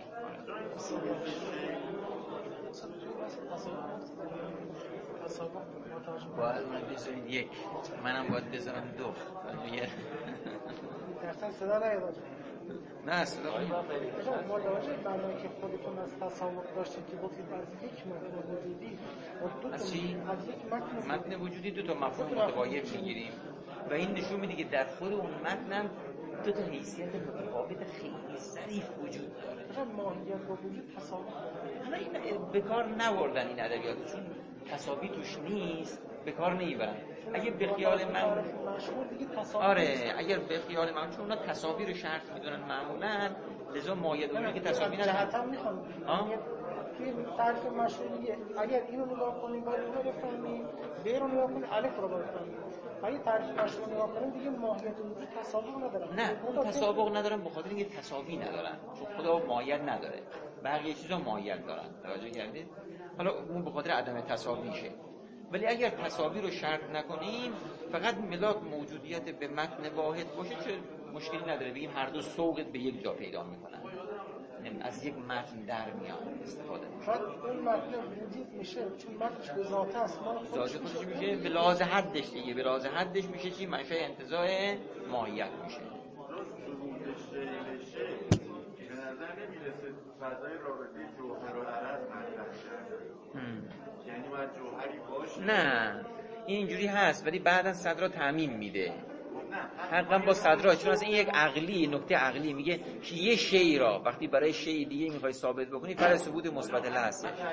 باید بذارید یک، منم باید بذارم دو. درصد صدا نیاد. نه صدا ما راجع برای که خودتون از تصور داشتید که گفتید از یک متن وجودی از چی؟ از یک متن وجودی دو تا مفهوم متفاوت میگیریم و این نشون میده که در خود اون متن دو تا حیثیت متفاوت خیلی ظریف وجود داره. مثلا ماهیت با وجود تصور حالا این به کار نبردن این ادبیات، چون تصاوی توش نیست به کار نمیبرن. اگه به خیال من مشهور دیگه تصاویر آره اگر به خیال من، چون اونا تصاویر رو شرط میدونن معمولا، لذا ماهیت وجودی که تصاوی نداره. جهتا میخوام توی تعریف مشهوریه اگر اینو نگاه کنیم باید اینو بفهمیم، به رو نگاه کنیم الف رو باید بفهمیم. اگه تعریف مشهور نگاه کنیم دیگه ماهیت وجود تسابق ندارن. نه اون تسابق ندارن به خاطر اینکه تساوی ندارن، چون خدا ماهیت نداره، بقیه چیزا ماهیت دارن. توجه کردید؟ حالا اون به خاطر عدم تساویشه. ولی اگر تساوی رو شرط نکنیم، فقط ملاک موجودیت به متن واحد باشه چه مشکلی نداره، بگیم هر دو سوقت به یک جا پیدا میکنن، از یک متن در میان استفاده میشه. شاید اون متن وجود میشه چون متنش به ذات است، ذات خودش میشه به لحاظ حدش دیگه، به لحاظ حدش میشه چی؟ منشأ انتزاع ماهیت میشه. به نظر نمیرسه فضای رابطه جوهر و عرض مطرح کرده، یعنی باید جوهری باشه. نه اینجوری هست ولی بعدا صدرا تعمیم میده. حقا با صدرا، چون اصلا این یک عقلی، نکته عقلی میگه که یه شی را وقتی برای شی دیگه میخوای ثابت بکنی فرض ثبوت مثبت له هست. اینه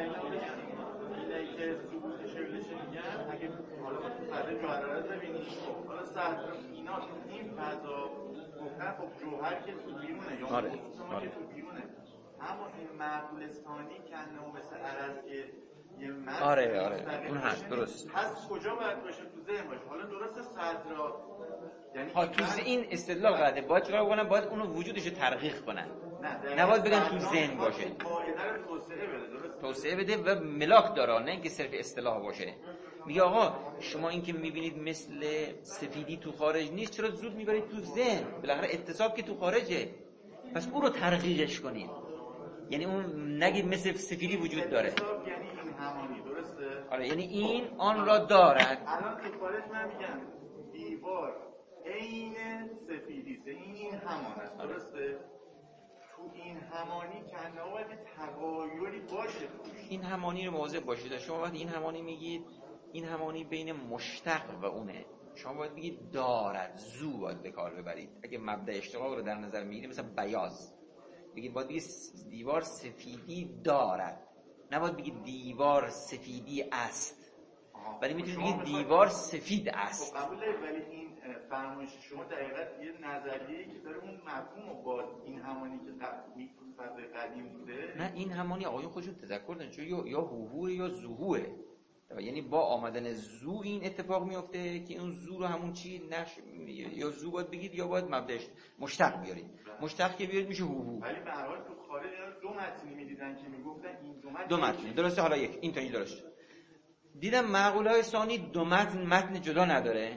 که ثبوت شبهش میگن اگه حالا تو فضای جوهر عرض ببینید، حالا صدرا اینا این فضا گفتن خب جوهر که تو بیرونه یا آره. که تو بیرونه، اما این معقول ثانی کنه و مثل عرض که یه متن آره اون هست درست. پس کجا باید باشه؟ تو ذهن باشه. حالا درسته صدرا یعنی تو این استدلال غلطه، باید چرا بگن باید اونو وجودش رو ترقیق کنن، نه باید بگن تو ذهن باشه. قاعده رو توسعه بده، درست؟ توسعه بده و ملاک داره، نه اینکه صرف اصطلاح باشه. میگه آقا شما این که میبینید مثل سفیدی تو خارج نیست، چرا زود میبرید تو ذهن؟ بالاخره اتصاب که تو خارجه، پس اون رو ترقیقش کنید. یعنی اون نگید مثل سفیدی وجود داره. یعنی این همانی، درسته؟ آره یعنی این آن را دارد. الان تو خارج من میگم دیوار عین سفیدی است، این همان است، درسته؟ تو این همانی کنه باید تغایری باشه توش. این همانی رو مواظب باشید. شما وقتی این همانی میگید، این همانی بین مشتق و اونه. شما باید بگید دارد، زو باید به کار ببرید. اگه مبدأ اشتقاق رو در نظر میگیرید، مثلا بیاض بگید، باید بگید دیوار سفیدی دارد، نباید بگید دیوار سفیدی است. ولی میتونید بگید دیوار سفید است. قبوله، ولی این فرمایش شما دقیقاً یه نظریه‌ای که داره اون مفهوم رو با این همانی که فضای قدیم بوده. نه این همانی آقایون خودشون تذکر دارن، چون یا هوهوه یا زوهوه. یعنی با آمدن زو این اتفاق میفته که اون زو رو همون چی نقش، یا زو باید بگید یا باید مبدأش مشتق بیارید. مشتق که بیارید میشه هوهو. ولی به هر حال تو خارج دو متنی می‌دیدن که میگفتن این دو متن درسته. حالا یک این تا این درست دیدم معقوله‌های ثانی دو متن جدا نداره،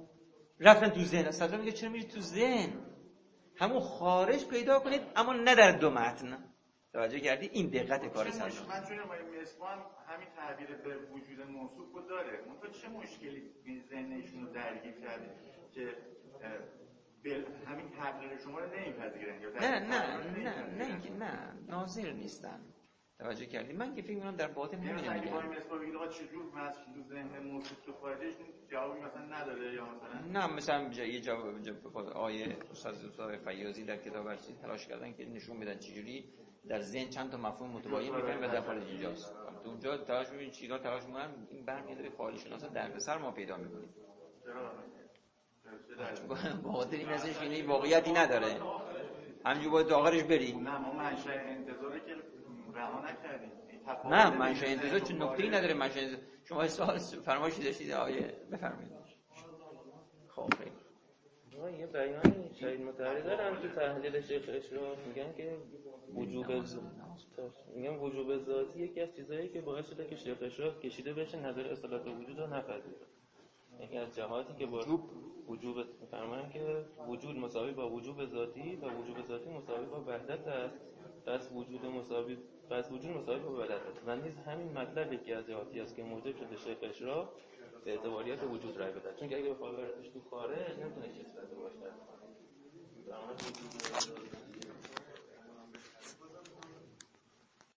رفتن تو ذهن. صدر میگه چرا میری تو ذهن؟ همون خارج پیدا کنید اما نه در دو متن. توجه کردی؟ این دقت کار صدر. من چون مسوان همین تعبیر به وجود موصوف رو داره، منتها چه مشکلی این ذهنشون رو درگیر کرده که همین تحقیق شما رو نمیپذیرن؟ نه اینکه نه ناظر نیستن. توجه کردی؟ من که فکر می‌کنم در باطن همین میگم. اگه وای مسوان بگید آقا چجور واسه تو ذهن موصوف تو خارجش جوابی مثلا نداره، یا مثلا نه مثلا یه جواب آیه استاد فیاضی در کتاب ورزی تلاش کردن که نشون بدن چجوری در ذهن چند تا مفهوم متباین می‌کنن و در خارج اینجاست. تو اونجا تلاش می‌بینید چیزا تلاش می‌کنن، این برمیاد به خالی شناسا در سر ما پیدا می‌کنیم. باطل این ازش این واقعیتی نداره، همینجوری باید آخرش بری. نه ما منشأ انتظاری که رها نکردیم. نه منشأ انتظار چون نکته‌ای نداره. منشأ شما سوال فرمایشی داشتید آیه بفرمایید. خب یه بیانی شهید مطهری دارن تو تحلیل شیخ اشراف، میگن که وجوب ذاتی یکی از چیزایی که باعث شده که شیخ اشراف کشیده بشه نظر اصالت وجود رو نپذیره. یکی از جهاتی که با وجوب می‌فرمایند که وجود مساوی با وجوب ذاتی و وجوب ذاتی مساوی با وحدت است. پس وجود مساوی با وحدت است. و نیز همین مطلب یکی از جهاتی است که موجب شده شیخ اشراف به اعتباریت وجود رای بده. چون اگه بخواد بردش تو خارج نمیتونه چیز بده باشه. زمان